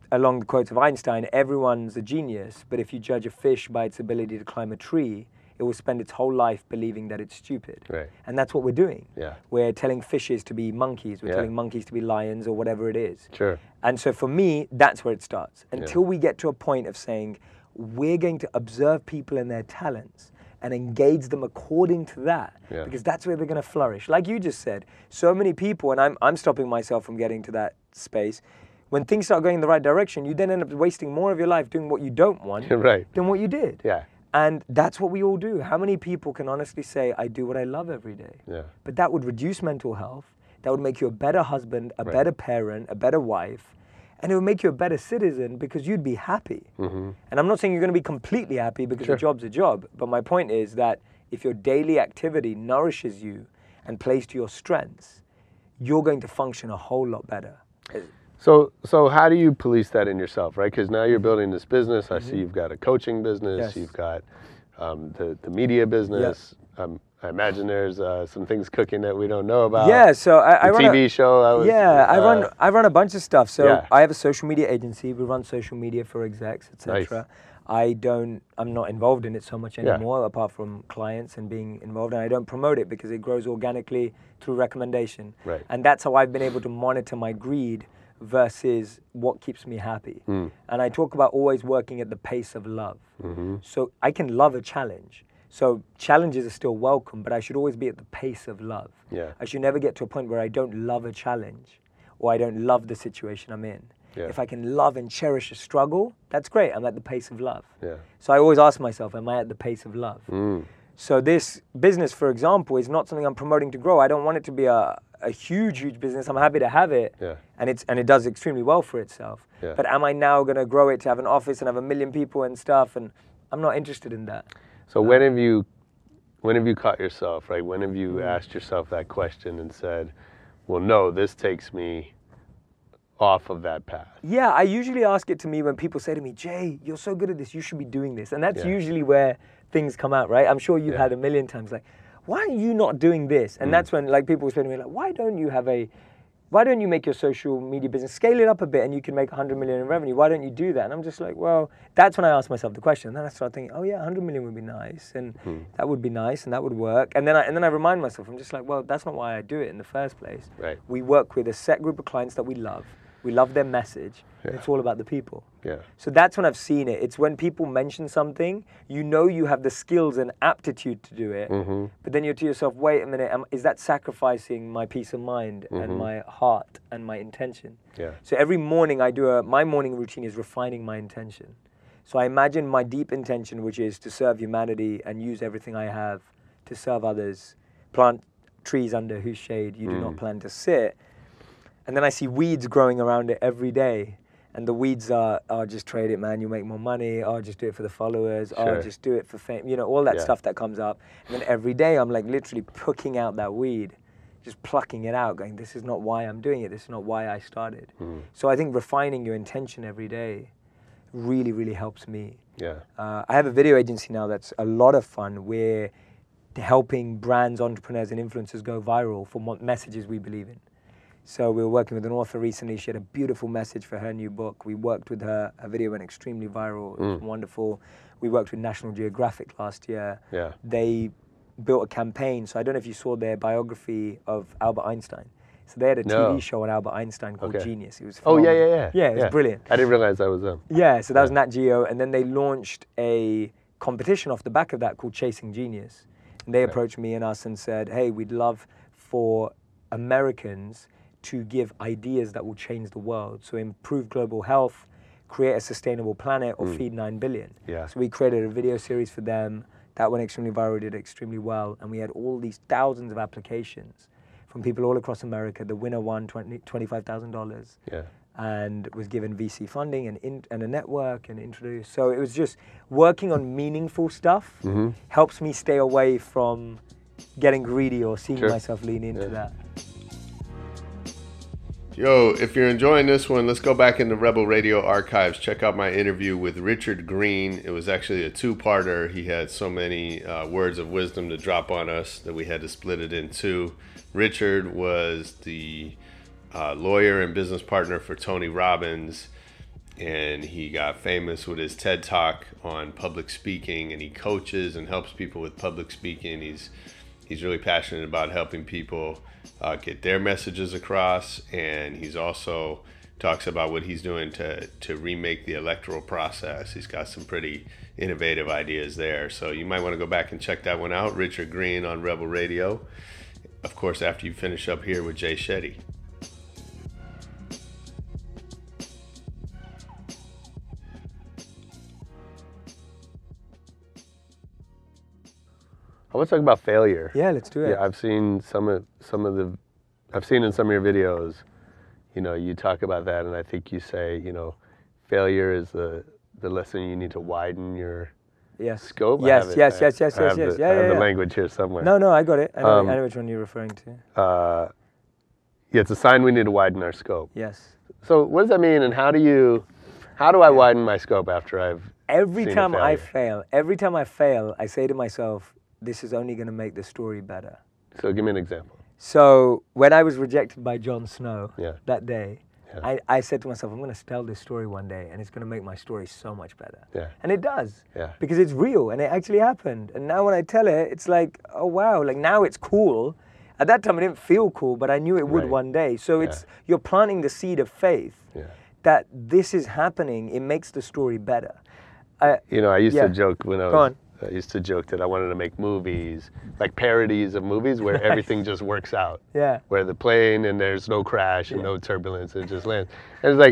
along the quotes of Einstein, everyone's a genius, but if you judge a fish by its ability to climb a tree, it will spend its whole life believing that it's stupid. Right. And that's what we're doing. Yeah. We're telling fishes to be monkeys. We're telling monkeys to be lions or whatever it is. Sure. And so for me, that's where it starts. Until we get to a point of saying, we're going to observe people and their talents and engage them according to that, because that's where they're going to flourish. Like you just said, so many people, and I'm stopping myself from getting to that space, when things start going in the right direction, you then end up wasting more of your life doing what you don't want than what you did. Yeah. And that's what we all do. How many people can honestly say, I do what I love every day? Yeah. But that would reduce mental health. That would make you a better husband, a better parent, a better wife. And it would make you a better citizen because you'd be happy. And I'm not saying you're going to be completely happy because a job's a job. But my point is that if your daily activity nourishes you and plays to your strengths, you're going to function a whole lot better. So how do you police that in yourself, right? Because now you're building this business. I see you've got a coaching business. You've got the media business. I imagine there's some things cooking that we don't know about. Yeah, so I run TV show. I run a bunch of stuff. So I have a social media agency. We run social media for execs, etc. I'm not involved in it so much anymore, apart from clients and being involved. And I don't promote it because it grows organically through recommendation. Right. And that's how I've been able to monitor my greed versus what keeps me happy. And I talk about always working at the pace of love. So I can love a challenge. So challenges are still welcome, but I should always be at the pace of love. I should never get to a point where I don't love a challenge or I don't love the situation I'm in. If I can love and cherish a struggle, that's great. I'm at the pace of love. So I always ask myself, am I at the pace of love? So this business, for example, is not something I'm promoting to grow. I don't want it to be a huge business. I'm happy to have it, and it does extremely well for itself. But am I now going to grow it to have an office and have 1 million people and stuff? And I'm not interested in that. So when have you caught yourself, right? When have you asked yourself that question and said, well, no, this takes me off of that path? Yeah, I usually ask it to me when people say to me, Jay, you're so good at this, you should be doing this. And that's usually where things come out, right? I'm sure you've had 1 million times like, why are you not doing this? And that's when like people say to me like, why don't you make your social media business, scale it up a bit and you can make 100 million in revenue? Why don't you do that? And I'm just like, well, that's when I ask myself the question. And then I start thinking, oh yeah, 100 million would be nice. And that would be nice and that would work. And then I remind myself, I'm just like, well, that's not why I do it in the first place. Right. We work with a set group of clients that we love. We love their message. It's all about the people. So that's when I've seen it. It's when people mention something, you know you have the skills and aptitude to do it, but then you're to yourself, wait a minute, is that sacrificing my peace of mind and my heart and my intention? So every morning my morning routine is refining my intention. So I imagine my deep intention, which is to serve humanity and use everything I have to serve others, plant trees under whose shade you do not plan to sit. And then I see weeds growing around it every day. And the weeds are, oh, just trade it, man, you make more money. Oh, just do it for the followers. Oh, just do it for fame. You know, all that stuff that comes up. And then every day I'm like literally picking out that weed, just plucking it out, going, this is not why I'm doing it. This is not why I started. So I think refining your intention every day really, really helps me. I have a video agency now that's a lot of fun. We're helping brands, entrepreneurs, and influencers go viral for what messages we believe in. So we were working with an author recently. She had a beautiful message for her new book. We worked with her. Her video went extremely viral. It was wonderful. We worked with National Geographic last year. They built a campaign. So I don't know if you saw their biography of Albert Einstein. So they had a TV show on Albert Einstein called Genius. It was phenomenal. Yeah, it was brilliant. I didn't realize that was them. Yeah, so that was Nat Geo. And then they launched a competition off the back of that called Chasing Genius. And they approached me and us and said, hey, we'd love for Americans to give ideas that will change the world. So improve global health, create a sustainable planet, or feed 9 billion. So we created a video series for them. That went extremely viral, did extremely well. And we had all these thousands of applications from people all across America. The winner won $25,000 and was given VC funding and a network and introduced. So it was just working on meaningful stuff helps me stay away from getting greedy or seeing myself lean into that. Yo, if you're enjoying this one, let's go back in the Rebel Radio archives. Check out my interview with Richard Green. It was actually a two-parter. He had so many words of wisdom to drop on us that we had to split it in two. Richard was the lawyer and business partner for Tony Robbins. and he got famous with his TED Talk on public speaking, and he coaches and helps people with public speaking. He's really passionate about helping people get their messages across, and he's also talks about what he's doing to remake the electoral process. He's got some pretty innovative ideas there. So you might want to go back and check that one out. Richard Green on Rebel Radio. Of course, after you finish up here with Jay Shetty. I want to talk about failure. Yeah, let's do it. Yeah, I've seen in some of your videos, you know, you talk about that, and I think you say, you know, failure is the lesson you need to widen your scope. Yes. I have The language here somewhere. No, I got it. I know which one you're referring to. Yeah, it's a sign we need to widen our scope. Yes. So what does that mean, and how do I widen my scope after I've Every seen a time I failure? fail, I say to myself, this is only going to make the story better. So give me an example. So when I was rejected by Jon Snow that day, Yeah. I said to myself, I'm going to tell this story one day, and it's going to make my story so much better. Yeah. And it does. Yeah. Because it's real, and it actually happened. And now when I tell it, it's like, oh, wow, like now it's cool. At that time, it didn't feel cool, but I knew it would Right. one day. So you're planting the seed of faith that this is happening. It makes the story better. You know, I used to joke when I used to joke that I wanted to make movies, like parodies of movies where everything just works out. Yeah. Where the plane and there's no crash and no turbulence, it just lands. And it's like,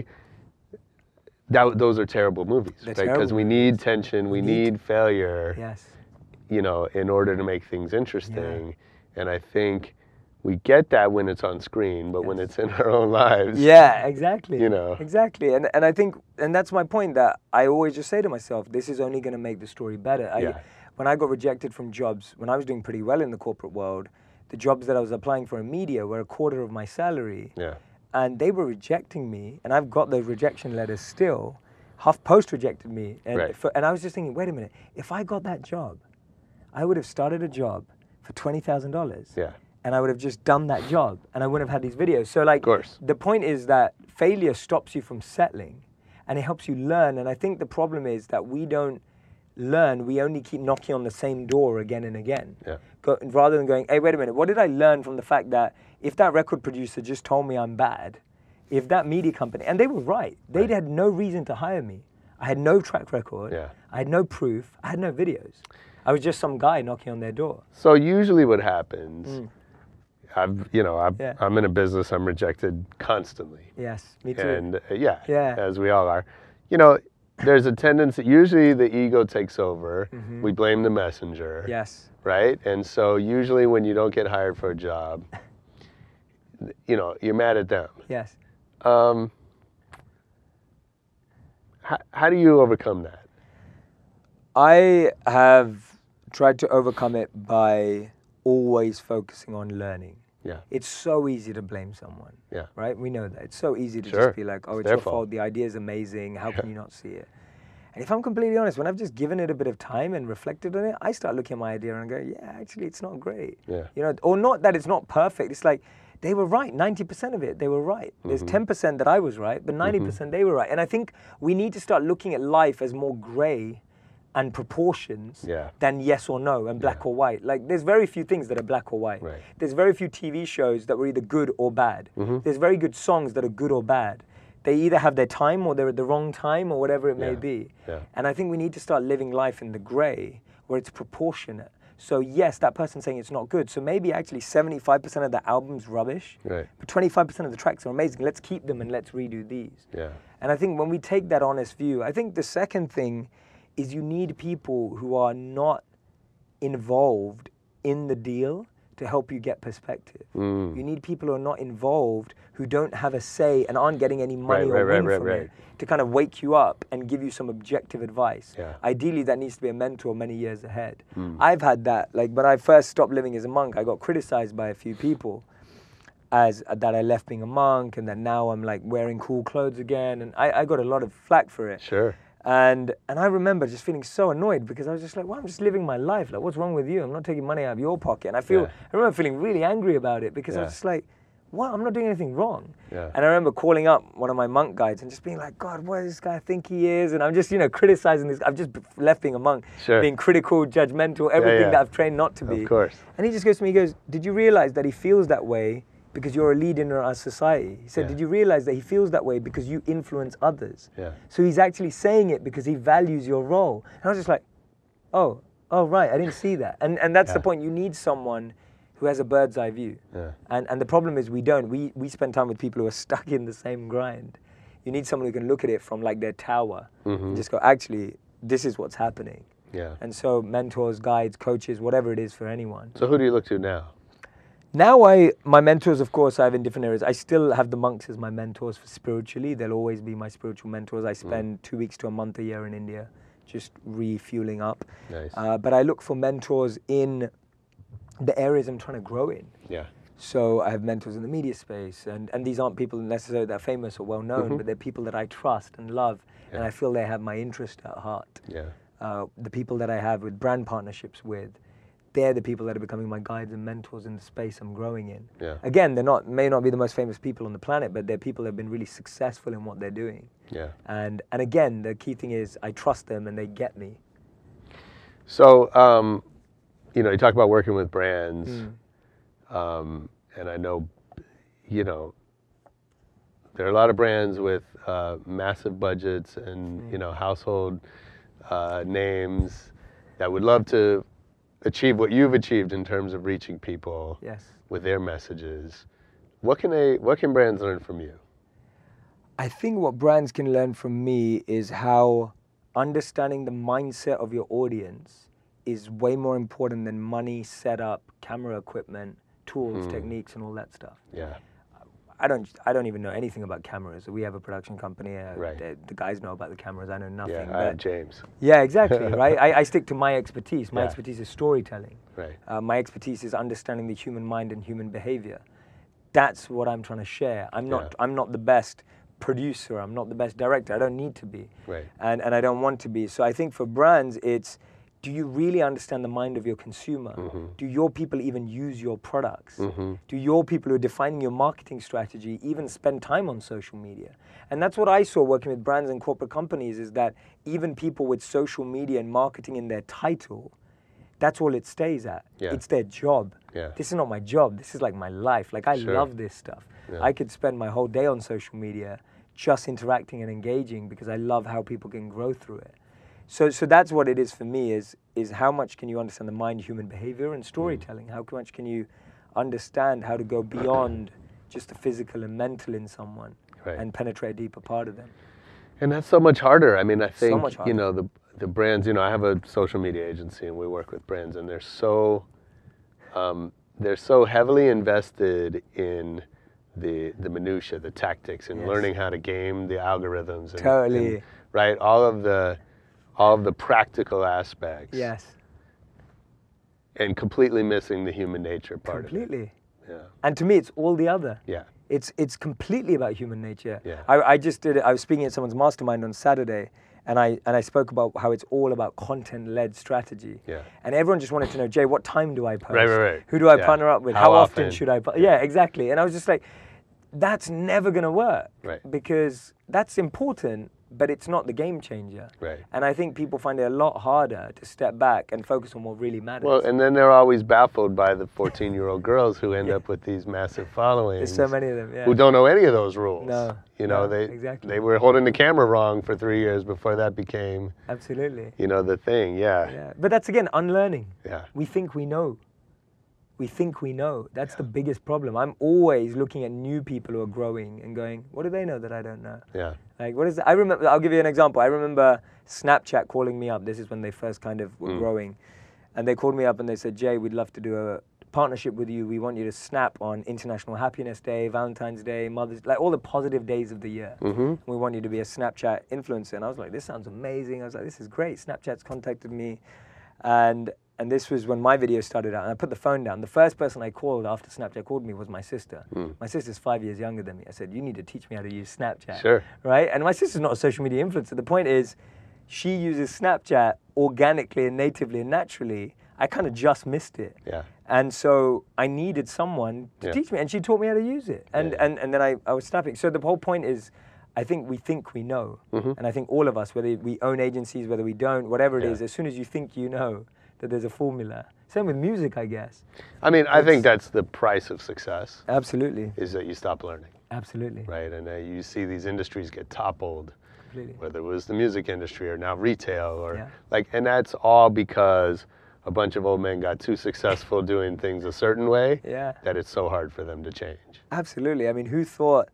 those are terrible movies, right? Because we need tension, we need failure, you know, in order to make things interesting. And I think we get that when it's on screen, but when it's in our own lives. Yeah, exactly. You know. Exactly. And I think, and that's my point, that I always just say to myself, this is only going to make the story better. When I got rejected from jobs, when I was doing pretty well in the corporate world, the jobs that I was applying for in media were a quarter of my salary. Yeah. And they were rejecting me, and I've got those rejection letters still. HuffPost rejected me. And, and I was just thinking, wait a minute, if I got that job, I would have started a job for $20,000. Yeah. And I would have just done that job, and I wouldn't have had these videos. So, like, the point is that failure stops you from settling, and it helps you learn. And I think the problem is that we don't learn. We only keep knocking on the same door again and again. Yeah. Rather than going, hey, wait a minute, what did I learn from the fact that if that record producer just told me I'm bad, if that media company, and they were right, they had no reason to hire me. I had no track record. Yeah. I had no proof. I had no videos. I was just some guy knocking on their door. So usually what happens, I'm in a business, I'm rejected constantly. Yes, me too. And as we all are. You know, there's a tendency, usually the ego takes over. We blame the messenger. Yes. Right? And so usually when you don't get hired for a job, you know, you're mad at them. Yes. How do you overcome that? I have tried to overcome it by always focusing on learning. Yeah. It's so easy to blame someone. Yeah. Right? We know that. It's so easy to just be like, oh, it's their your fault. The idea is amazing. How can you not see it? And if I'm completely honest, when I've just given it a bit of time and reflected on it, I start looking at my idea and go, yeah, actually, it's not great. Yeah. You know, or not that it's not perfect. It's like, they were right. 90% of it, they were right. There's 10% that I was right, but 90% they were right. And I think we need to start looking at life as more gray and proportions than yes or no and black or white. Like, there's very few things that are black or white. Right. There's very few TV shows that were either good or bad. There's very good songs that are good or bad. They either have their time or they're at the wrong time or whatever it may be. Yeah. And I think we need to start living life in the gray where it's proportionate. So yes, that person's saying it's not good. So maybe actually 75% of the album's rubbish, but 25% of the tracks are amazing. Let's keep them and let's redo these. Yeah. And I think when we take that honest view, I think the second thing is you need people who are not involved in the deal to help you get perspective. You need people who are not involved, who don't have a say and aren't getting any money or win from it, to kind of wake you up and give you some objective advice. Ideally, that needs to be a mentor many years ahead. I've had that. Like, when I first stopped living as a monk, I got criticized by a few people as that I left being a monk and that now I'm like wearing cool clothes again. And I got a lot of flack for it. Sure. And I remember just feeling so annoyed because I was just like, well, I'm just living my life. Like, what's wrong with you? I'm not taking money out of your pocket. And I remember feeling really angry about it because I was just like, what? I'm not doing anything wrong. Yeah. And I remember calling up one of my monk guides and just being like, God, what does this guy think he is? And I'm just, criticizing this. I've just left being a monk, Sure. being critical, judgmental, everything yeah. that I've trained not to be. Of course. And he just goes to me, he goes, did you realize that he feels that way because you're a leader in our society? He said, Yeah. did you realize that he feels that way because you influence others? Yeah. So he's actually saying it because he values your role. And I was just like, oh, right, I didn't see that. And that's the point. You need someone who has a bird's eye view. Yeah. And the problem is we don't. We spend time with people who are stuck in the same grind. You need someone who can look at it from like their tower and just go, actually, this is what's happening. Yeah. And so mentors, guides, coaches, whatever it is for anyone. So who do you look to now? Now my mentors, of course, I have in different areas. I still have the monks as my mentors for spiritually. They'll always be my spiritual mentors. I spend 2 weeks to a month a year in India, just refueling up. Nice. But I look for mentors in the areas I'm trying to grow in. Yeah. So I have mentors in the media space, and these aren't people necessarily that are famous or well known, but they're people that I trust and love, and I feel they have my interest at heart. Yeah. The people that I have with brand partnerships with, they're the people that are becoming my guides and mentors in the space I'm growing in. Yeah. Again, may not be the most famous people on the planet, but they're people that have been really successful in what they're doing. Yeah. And again, the key thing is I trust them and they get me. So, you talk about working with brands, and I know, there are a lot of brands with massive budgets and, household names that would love to achieve what you've achieved in terms of reaching people with their messages. What can brands learn from you? I think what brands can learn from me is how understanding the mindset of your audience is way more important than money, setup, camera equipment, tools, techniques, and all that stuff. Yeah. I don't even know anything about cameras. We have a production company. Right. The guys know about the cameras. I know nothing. Yeah, but James. yeah, exactly, right? I stick to my expertise. My Yeah. expertise is storytelling. Right. My expertise is understanding the human mind and human behavior. That's what I'm trying to share. I'm not the best producer. I'm not the best director. I don't need to be. Right. And I don't want to be. So I think for brands, it's, do you really understand the mind of your consumer? Do your people even use your products? Do your people who are defining your marketing strategy even spend time on social media? And that's what I saw working with brands and corporate companies, is that even people with social media and marketing in their title, that's all it stays at. Yeah. It's their job. Yeah. This is not my job. This is like my life. Like I Sure. love this stuff. Yeah. I could spend my whole day on social media just interacting and engaging because I love how people can grow through it. So that's what it is for me, is how much can you understand the mind, human behavior, and storytelling? How much can you understand how to go beyond just the physical and mental in someone and penetrate a deeper part of them? And that's so much harder. I mean, I think, much harder. The brands, I have a social media agency and we work with brands, and they're so heavily invested in the minutia, the tactics, and learning how to game the algorithms. And, Totally. and, right? All of the practical aspects. Yes. And completely missing the human nature part of it. Completely. Yeah. And to me, it's all the other. Yeah. It's completely about human nature. Yeah. I was speaking at someone's mastermind on Saturday, and I spoke about how it's all about content-led strategy. Yeah. And everyone just wanted to know, Jay, what time do I post? Right. Who do I Yeah. partner up with? How How often often? should I post? Yeah, exactly. And I was just like, that's never going to work. Right. Because that's important, but it's not the game changer. Right. And I think people find it a lot harder to step back and focus on what really matters. Well, and then they're always baffled by the 14-year-old girls who end up with these massive followings. There's so many of them, yeah. Who don't know any of those rules. No. Exactly. They were holding the camera wrong for 3 years before that became, Absolutely. the thing. Yeah. Yeah. But that's, again, unlearning. Yeah. We think we know. That's the biggest problem. I'm always looking at new people who are growing and going, what do they know that I don't know? Yeah. Like, what is it? I'll give you an example. I remember Snapchat calling me up. This is when they first kind of were growing. And they called me up and they said, Jay, we'd love to do a partnership with you. We want you to snap on International Happiness Day, Valentine's Day, Mother's Day, like all the positive days of the year. We want you to be a Snapchat influencer. And I was like, this sounds amazing. I was like, this is great. Snapchat's contacted me. And this was when my video started out, and I put the phone down. The first person I called after Snapchat called me was my sister. My sister's 5 years younger than me. I said, you need to teach me how to use Snapchat. Sure. Right? And my sister's not a social media influencer. The point is, she uses Snapchat organically and natively and naturally. I kind of just missed it. Yeah. And so I needed someone to teach me, and she taught me how to use it. And then I was snapping. So the whole point is, I think we know. And I think all of us, whether we own agencies, whether we don't, whatever it is, as soon as you think you know that there's a formula. Same with music, I guess. I mean, I think that's the price of success. Absolutely. Is that you stop learning. Absolutely. Right, and you see these industries get toppled. Completely. Whether it was the music industry or now retail or and that's all because a bunch of old men got too successful doing things a certain way that it's so hard for them to change. Absolutely. I mean, who thought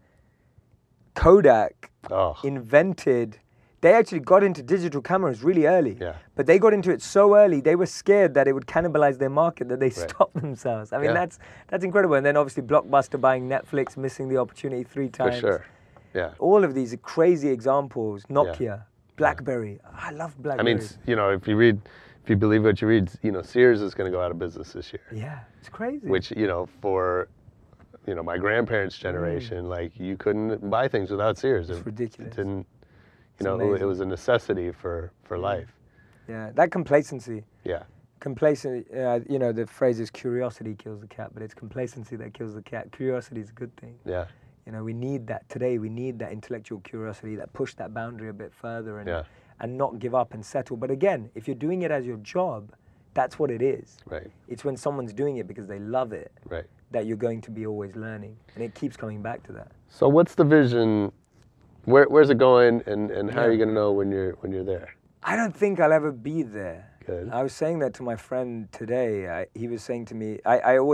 Kodak invented, they actually got into digital cameras really early, but they got into it so early, they were scared that it would cannibalize their market that they stopped themselves. I mean, that's incredible. And then obviously Blockbuster buying Netflix, missing the opportunity 3 times. For sure. Yeah. All of these are crazy examples. Nokia, BlackBerry. I love BlackBerry. I mean, you know, if you believe what you read, you know, Sears is going to go out of business this year. Yeah, it's crazy. Which, you know, for, you know, my grandparents' generation, like, you couldn't buy things without Sears. It's ridiculous. It didn't, you know, it was a necessity for life. Yeah, that complacency. Yeah. Complacency, you know, the phrase is curiosity kills the cat, but it's complacency that kills the cat. Curiosity is a good thing. Yeah. You know, we need that today. We need that intellectual curiosity that push that boundary a bit further and not give up and settle. But again, if you're doing it as your job, that's what it is. Right. It's when someone's doing it because they love it that you're going to be always learning. And it keeps coming back to that. So what's the vision? Where's it going and how are you going to know when you're there? I don't think I'll ever be there. Good. I was saying that to my friend today. He was saying to me,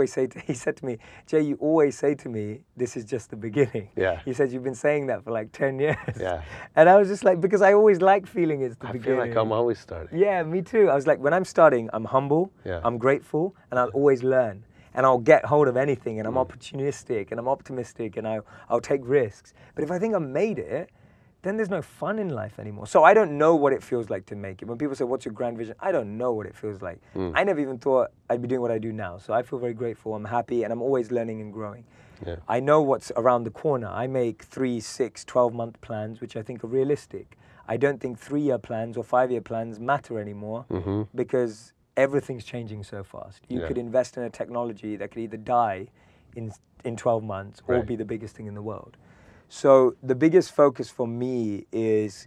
he said to me, Jay, you always say to me, this is just the beginning. Yeah. He said, you've been saying that for like 10 years. Yeah. And I was just like, because I always like feeling it's the I beginning. feel like I'm always starting. Yeah, me too. I was like, when I'm starting, I'm humble, I'm grateful, and I'll always learn. And I'll get hold of anything, and I'm opportunistic, and I'm optimistic, and I'll take risks. But if I think I made it, then there's no fun in life anymore. So I don't know what it feels like to make it. When people say, what's your grand vision? I don't know what it feels like. I never even thought I'd be doing what I do now. So I feel very grateful. I'm happy, and I'm always learning and growing. Yeah. I know what's around the corner. I make 3, 6, 12-month plans, which I think are realistic. I don't think 3-year plans or 5-year plans matter anymore because everything's changing so fast. You could invest in a technology that could either die in 12 months or be the biggest thing in the world. So the biggest focus for me is,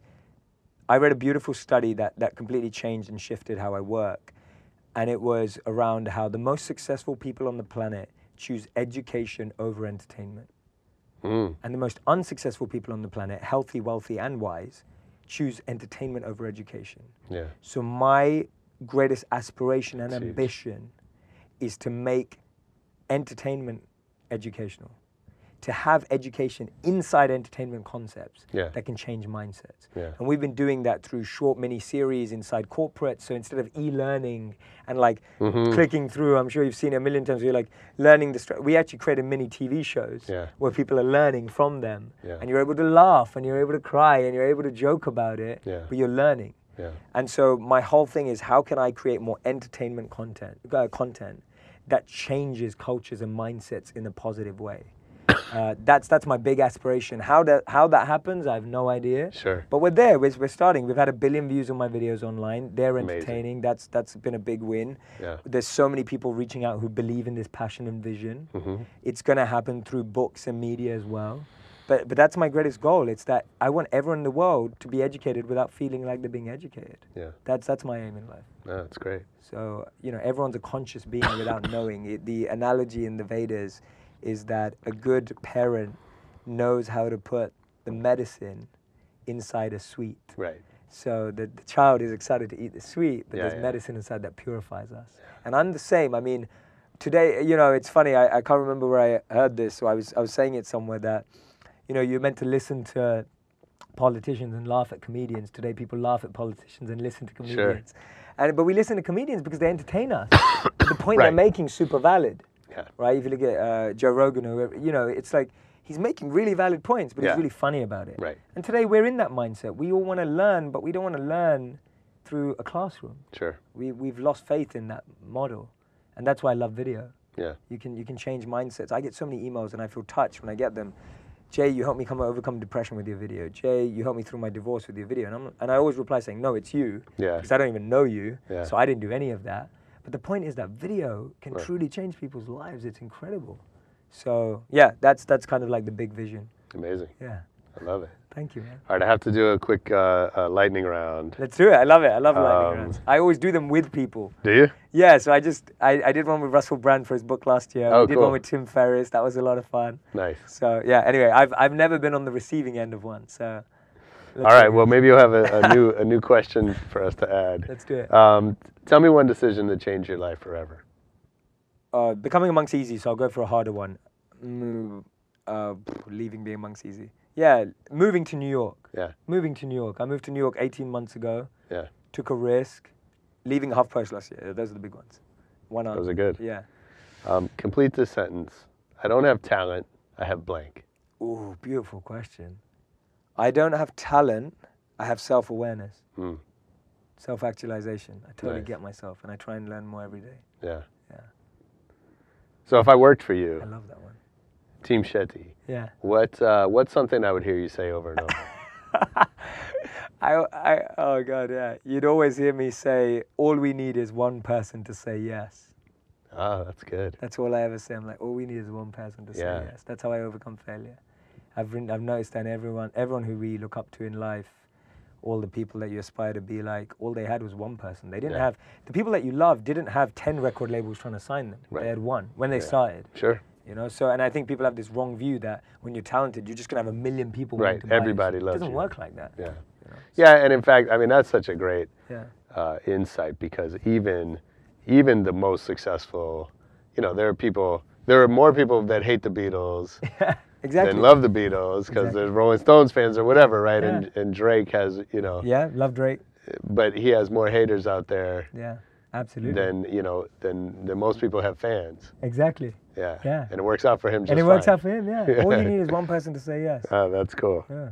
I read a beautiful study that completely changed and shifted how I work. And it was around how the most successful people on the planet choose education over entertainment. And the most unsuccessful people on the planet, healthy, wealthy, and wise, choose entertainment over education. Yeah. So my greatest aspiration and ambition is to make entertainment educational. To have education inside entertainment concepts that can change mindsets. Yeah. And we've been doing that through short mini-series inside corporates. So instead of e-learning and like clicking through, I'm sure you've seen it a million times, you're like learning we actually created mini TV shows where people are learning from them. Yeah. And you're able to laugh and you're able to cry and you're able to joke about it, but you're learning. Yeah. And so my whole thing is, how can I create more entertainment content that changes cultures and mindsets in a positive way? That's my big aspiration. How that happens, I have no idea. Sure. But we're there. We're starting. We've had 1 billion views on my videos online. They're entertaining. Amazing. That's been a big win. Yeah. There's so many people reaching out who believe in this passion and vision. It's going to happen through books and media as well. But that's my greatest goal. It's that I want everyone in the world to be educated without feeling like they're being educated. Yeah. That's my aim in life. Yeah, that's great. So, everyone's a conscious being without knowing. The analogy in the Vedas is that a good parent knows how to put the medicine inside a sweet. Right. So the child is excited to eat the sweet, but there's medicine inside that purifies us. Yeah. And I'm the same. I mean, today, it's funny, I can't remember where I heard this, so I was saying it somewhere that, you're meant to listen to politicians and laugh at comedians. Today people laugh at politicians and listen to comedians. Sure. But we listen to comedians because they entertain us. The point they're making is super valid. Yeah. Right? If you look at Joe Rogan or whoever, it's like he's making really valid points, but he's really funny about it. Right. And today we're in that mindset. We all want to learn, but we don't want to learn through a classroom. Sure. We've lost faith in that model. And that's why I love video. Yeah. You can change mindsets. I get so many emails and I feel touched when I get them. Jay, you helped me overcome depression with your video. Jay, you helped me through my divorce with your video. And I always reply saying, no, it's you. Yeah. Because I don't even know you. Yeah. So I didn't do any of that. But the point is that video can truly change people's lives. It's incredible. So yeah, that's kind of like the big vision. Amazing. Yeah. I love it. Thank you, man. All right, I have to do a quick lightning round. Let's do it. I love it. I love lightning rounds. I always do them with people. Do you? Yeah, so I did one with Russell Brand for his book last year. Oh, we did cool. one with Tim Ferriss. That was a lot of fun. Nice. So yeah, anyway, I've never been on the receiving end of one. So All right, well, maybe you'll have a new question for us to add. Let's do it. Tell me one decision that changed your life forever. Becoming a monk's easy, so I'll go for a harder one. Leaving being monk's easy. Yeah, moving to New York. Yeah. Moving to New York. I moved to New York 18 months ago. Yeah. Took a risk. Leaving HuffPost last year. Those are the big ones. One on. Those are good. Yeah. Complete this sentence. I don't have talent. I have blank. Ooh, beautiful question. I don't have talent. I have self-awareness. Self-actualization. I totally Nice. get myself, and I try and learn more every day. Yeah. Yeah. So if I worked for you, I love that one. Team Shetty, Yeah. what's something I would hear you say over and over? Oh God, yeah. You'd always hear me say, all we need is one person to say yes. Oh, that's good. That's all I ever say. I'm like, all we need is one person to say Yeah. yes. That's how I overcome failure. I've noticed that everyone who we look up to in life, all the people that you aspire to be like, all they had was one person. They didn't have, the people that you love didn't have 10 record labels trying to sign them. Right. They had one when they started. Sure. You know, so, and I think people have this wrong view that when you're talented, you're just going to have a million people. Right, wanting to buy everybody you. loves It doesn't you. work like that. Yeah. You know? Yeah, and in fact, I mean, that's such a great Yeah. insight, because even the most successful, there are more people that hate the Beatles Exactly. than love the Beatles, because there's Rolling Stones fans or whatever, right? Yeah. And Drake has, Yeah, love Drake. but he has more haters out there Yeah, absolutely. than most people have fans. Exactly. Yeah. Yeah. And it works out for him just And it works fine. out for him, yeah. All you need is one person to say yes. Oh, that's cool. Yeah.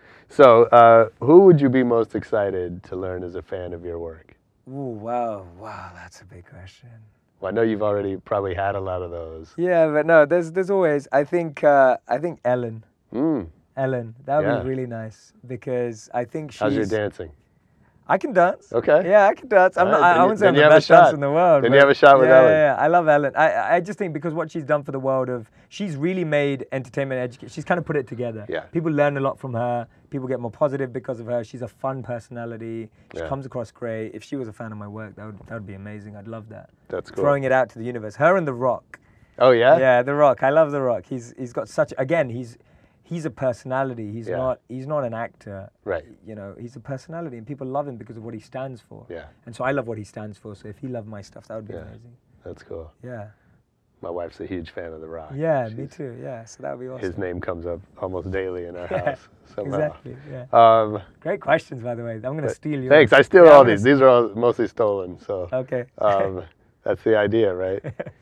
So, who would you be most excited to learn as a fan of your work? Ooh, wow, that's a big question. Well, I know you've already probably had a lot of those. Yeah, but no, there's always. I think Ellen. Ellen, that would Yeah. be really nice because I think she's. How's your dancing? I can dance. Okay. Yeah, I can dance. I'm All not, right, I then wouldn't say then I'm you the have a best dancer shot. in the world. Then but you have a shot with Ellen. Yeah, I love Ellen. I just think because what she's done for the world of, she's really made entertainment education. She's kind of put it together. Yeah. People learn a lot from her. People get more positive because of her. She's a fun personality. She Yeah. comes across great. If she was a fan of my work, that would be amazing. I'd love that. That's cool. Throwing it out to the universe. Her and The Rock. Oh, yeah? Yeah, The Rock. I love The Rock. He's got such, again, he's a personality. He's not an actor. Right. He's a personality, and people love him because of what he stands for. Yeah. And so I love what he stands for. So if he loved my stuff, that would be Yeah. amazing. That's cool. Yeah. My wife's a huge fan of The Rock. Yeah, me too. Yeah. So that would be awesome. His name comes up almost daily in our house somehow. Exactly. Yeah. Great questions, by the way. I'm going to steal yours. Thanks. I steal Yeah, all I'm these. gonna These are all mostly stolen. So. Okay. That's the idea, right?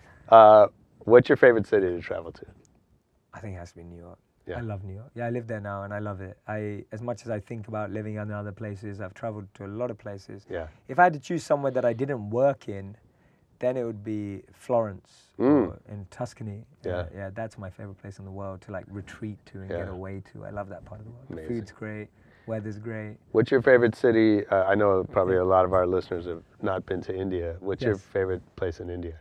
What's your favorite city to travel to? I think it has to be New York. Yeah. I love New York. Yeah, I live there now, and I love it. As much as I think about living in other places, I've traveled to a lot of places. Yeah. If I had to choose somewhere that I didn't work in, then it would be Florence or in Tuscany. Yeah. Yeah, that's my favorite place in the world to like retreat to and get away to. I love that part of the world. The Amazing. food's great, weather's great. What's your favorite city? I know probably a lot of our listeners have not been to India. What's your Yes. favorite place in India?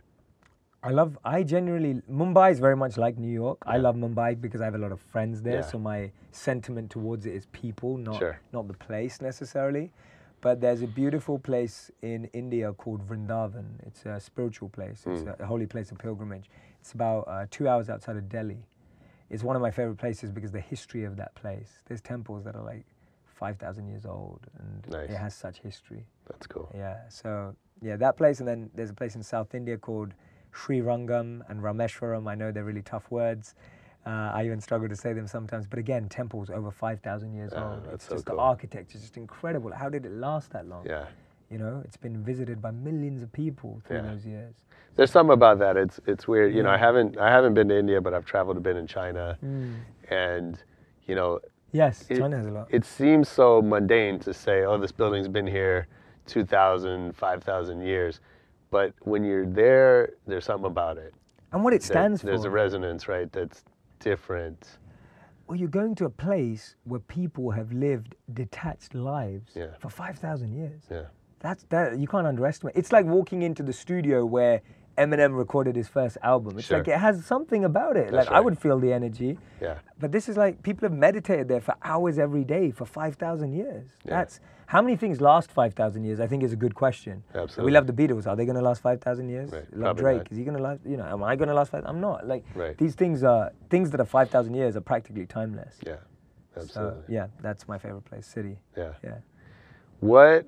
Mumbai is very much like New York. I love Mumbai because I have a lot of friends there. Yeah. So my sentiment towards it is people, Sure. not the place necessarily. But there's a beautiful place in India called Vrindavan. It's a spiritual place. It's a holy place of pilgrimage. It's about 2 hours outside of Delhi. It's one of my favorite places because the history of that place. There's temples that are like 5,000 years old, and Nice. it has such history. That's cool. Yeah, so yeah, that place, and then there's a place in South India called Sri Rangam and Rameshwaram. I know they're really tough words. I even struggle to say them sometimes. But again, temples over 5,000 years old. that's It's so just cool. the architecture is just incredible. How did it last that long? Yeah. It's been visited by millions of people through Yeah. those years. There's something about that. It's weird. I haven't been to India, but I've traveled, been in China, and Yes, It- China has a lot. it seems so mundane to say, oh, this building's been here 2,000, 5,000 years. But when you're there, there's something about it. And what it stands for. There's a resonance, right, that's different. Well, you're going to a place where people have lived detached lives Yeah. for 5,000 years. Yeah. that you can't underestimate. It's like walking into the studio where Eminem recorded his first album. It's Sure. like it has something about it. That's Like I right. would feel the energy. Yeah. But this is like people have meditated there for hours every day for 5,000 years. Yeah. That's how many things last 5,000 years? I think is a good question. Absolutely. We love the Beatles. Are they going to last 5,000 years? Right. We love Probably Drake. not. Is he going to last? You know, am I going to last 5? I'm not. Like Right. these things are things that are 5,000 years are practically timeless. Yeah. So Absolutely. yeah, that's my favorite place, city. Yeah. Yeah. What?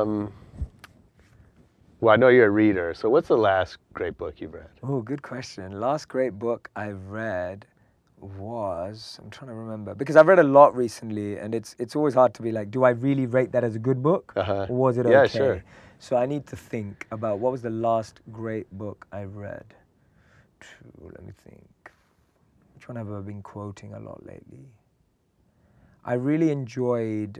Well, I know you're a reader. So what's the last great book you've read? Oh, good question. Last great book I've read was, I'm trying to remember, because I've read a lot recently, and it's always hard to be like, do I really rate that as a good book, Uh-huh. or was it Yeah, okay? sure. So I need to think about what was the last great book I read. Let me think. Which one have I been quoting a lot lately? I really enjoyed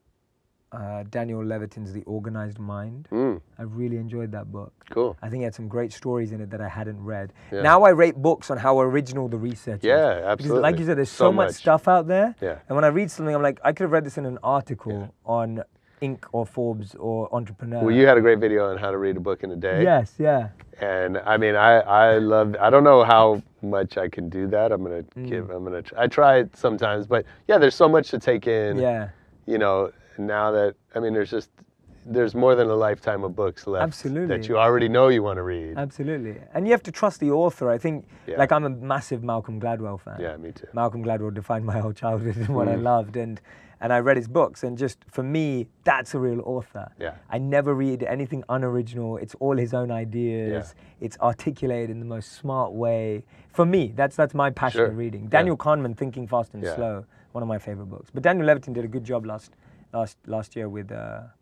Daniel Levitin's The Organized Mind. I really enjoyed that book. Cool. I think it had some great stories in it that I hadn't read. Yeah. Now I rate books on how original the research is. Yeah, Because absolutely. like you said, there's So so much much. stuff out there. Yeah. And when I read something, I'm like, I could have read this in an article on Inc. or Forbes or Entrepreneur. Well, you had a great video on how to read a book in a day. Yes, yeah. And I mean, I love. I don't know how much I can do that. I'm gonna I try it sometimes, but yeah, there's so much to take in. Yeah. You know, now that I mean, there's more than a lifetime of books left. Absolutely. That you already know you want to read. Absolutely. And you have to trust the author. I think, Yeah. like, I'm a massive Malcolm Gladwell fan. Yeah, me too. Malcolm Gladwell defined my whole childhood and what I loved. And I read his books. And just, for me, that's a real author. Yeah. I never read anything unoriginal. It's all his own ideas. It's articulated in the most smart way. For me, that's my passion Sure. of reading. Daniel Kahneman, Thinking Fast and Yeah. Slow, one of my favorite books. But Daniel Levitin did a good job last year with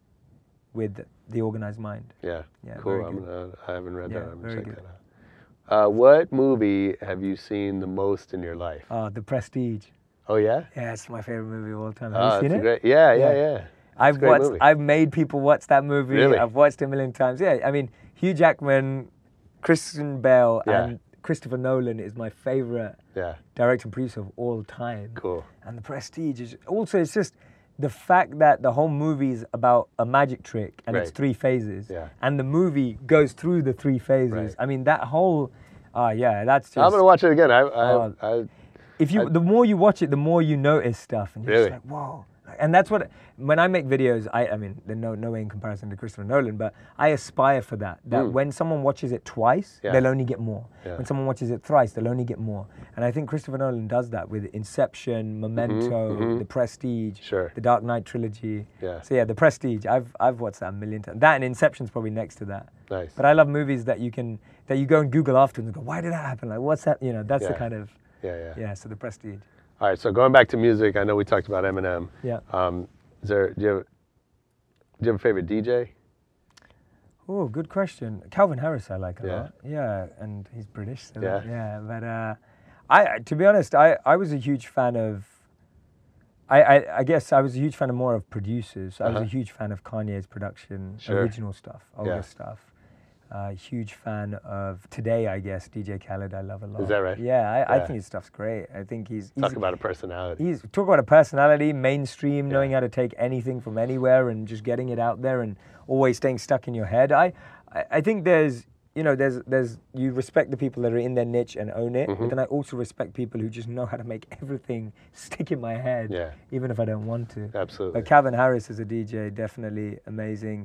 The Organized Mind. Yeah. Yeah, Cool. very I haven't read Yeah, that. I'm gonna very check good. that out. What movie have you seen the most in your life? The Prestige. Oh yeah. Yeah, it's my favorite movie of all time. Oh, Have you that's seen a it? great. Yeah. Yeah. It's a great movie. I've made people watch that movie. Really? I've watched it a million times. Yeah, I mean, Hugh Jackman, Christian Bale, Yeah. and Christopher Nolan is my favorite Yeah. director and producer of all time. Cool. And The Prestige is also, it's just the fact that the whole movie is about a magic trick and it's Right. 3 phases. Yeah. And the movie goes through the 3 phases. Right. I mean, that whole, that's just. I'm gonna watch it again. The more you watch it, the more you notice stuff, and you're Really? just like, whoa. And that's what, when I make videos, I mean, they're no way in comparison to Christopher Nolan, but I aspire for that. That when someone watches it twice, Yeah. they'll only get more. Yeah. When someone watches it thrice, they'll only get more. And I think Christopher Nolan does that with Inception, Memento, The Prestige, Sure. the Dark Knight trilogy. Yeah. So yeah, The Prestige, I've watched that a million times. That and Inception's probably next to that. Nice. But I love movies that you go and Google afterwards and go, why did that happen? Like, what's that? You know, that's the Yeah. kind of. Yeah. Yeah, so The Prestige. All right. So going back to music, I know we talked about Eminem. Yeah. Do you have a favorite DJ? Oh, good question. Calvin Harris I like a Yeah. lot. Yeah, and he's British. So Yeah. Yeah, but I to be honest, I was a huge fan of. I guess I was a huge fan of more of producers. I was a huge fan of Kanye's production, Sure. original stuff, older Yeah. stuff. Huge fan of today, I guess, DJ Khaled. I love a lot. Is that right? Yeah, I Yeah. think his stuff's great. I think he's Talk about a personality. He's talk about a personality, mainstream, knowing how to take anything from anywhere and just getting it out there and always staying stuck in your head. I think there's you respect the people that are in their niche and own it, but then I also respect people who just know how to make everything stick in my head, Yeah. even if I don't want to. Absolutely. But Calvin Harris as a DJ, definitely amazing.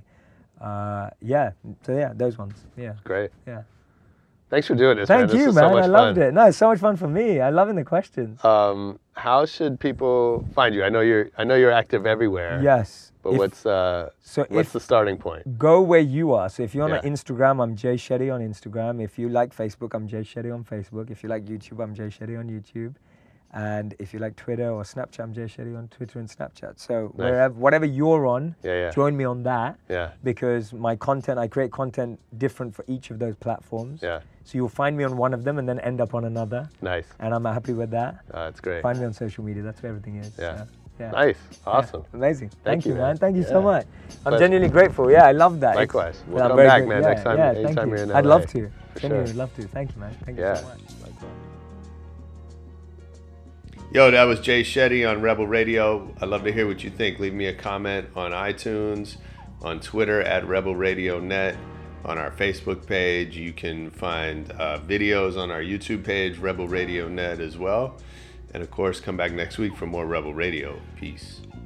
Those ones. Yeah. Great. Yeah. Thanks for doing this, Thank man. you, This is man. so much I loved fun. it. No, it's so much fun for me. I loving the questions. How should people find you? I know you're active everywhere. Yes. But what's the starting point? Go where you are. So if you're on Yeah. Instagram, I'm Jay Shetty on Instagram. If you like Facebook, I'm Jay Shetty on Facebook. If you like YouTube, I'm Jay Shetty on YouTube. And if you like Twitter or Snapchat, I'm Jay Shetty on Twitter and Snapchat. So Nice. whatever you're on, Yeah. join me on that. Yeah. Because I create content different for each of those platforms. Yeah. So you'll find me on one of them and then end up on another. Nice. And I'm happy with that. That's great. Find me on social media. That's where everything is. Yeah. So, yeah. Nice. Awesome. Yeah, amazing. Thank you, you, man. man. Thank you Yeah. so much. I'm Pleasure. genuinely grateful. Yeah, I love that. Likewise. We'll I'm come very back, good. man, Yeah, next time- yeah, anytime thank you. you're in I'd LA. love to. For Genuinely sure. love to. Thank you, man. Thank you Yeah. so much. Yo, that was Jay Shetty on Rebel Radio. I'd love to hear what you think. Leave me a comment on iTunes, on Twitter at Rebel Radio Net, on our Facebook page. You can find videos on our YouTube page, Rebel Radio Net, as well. And of course, come back next week for more Rebel Radio. Peace.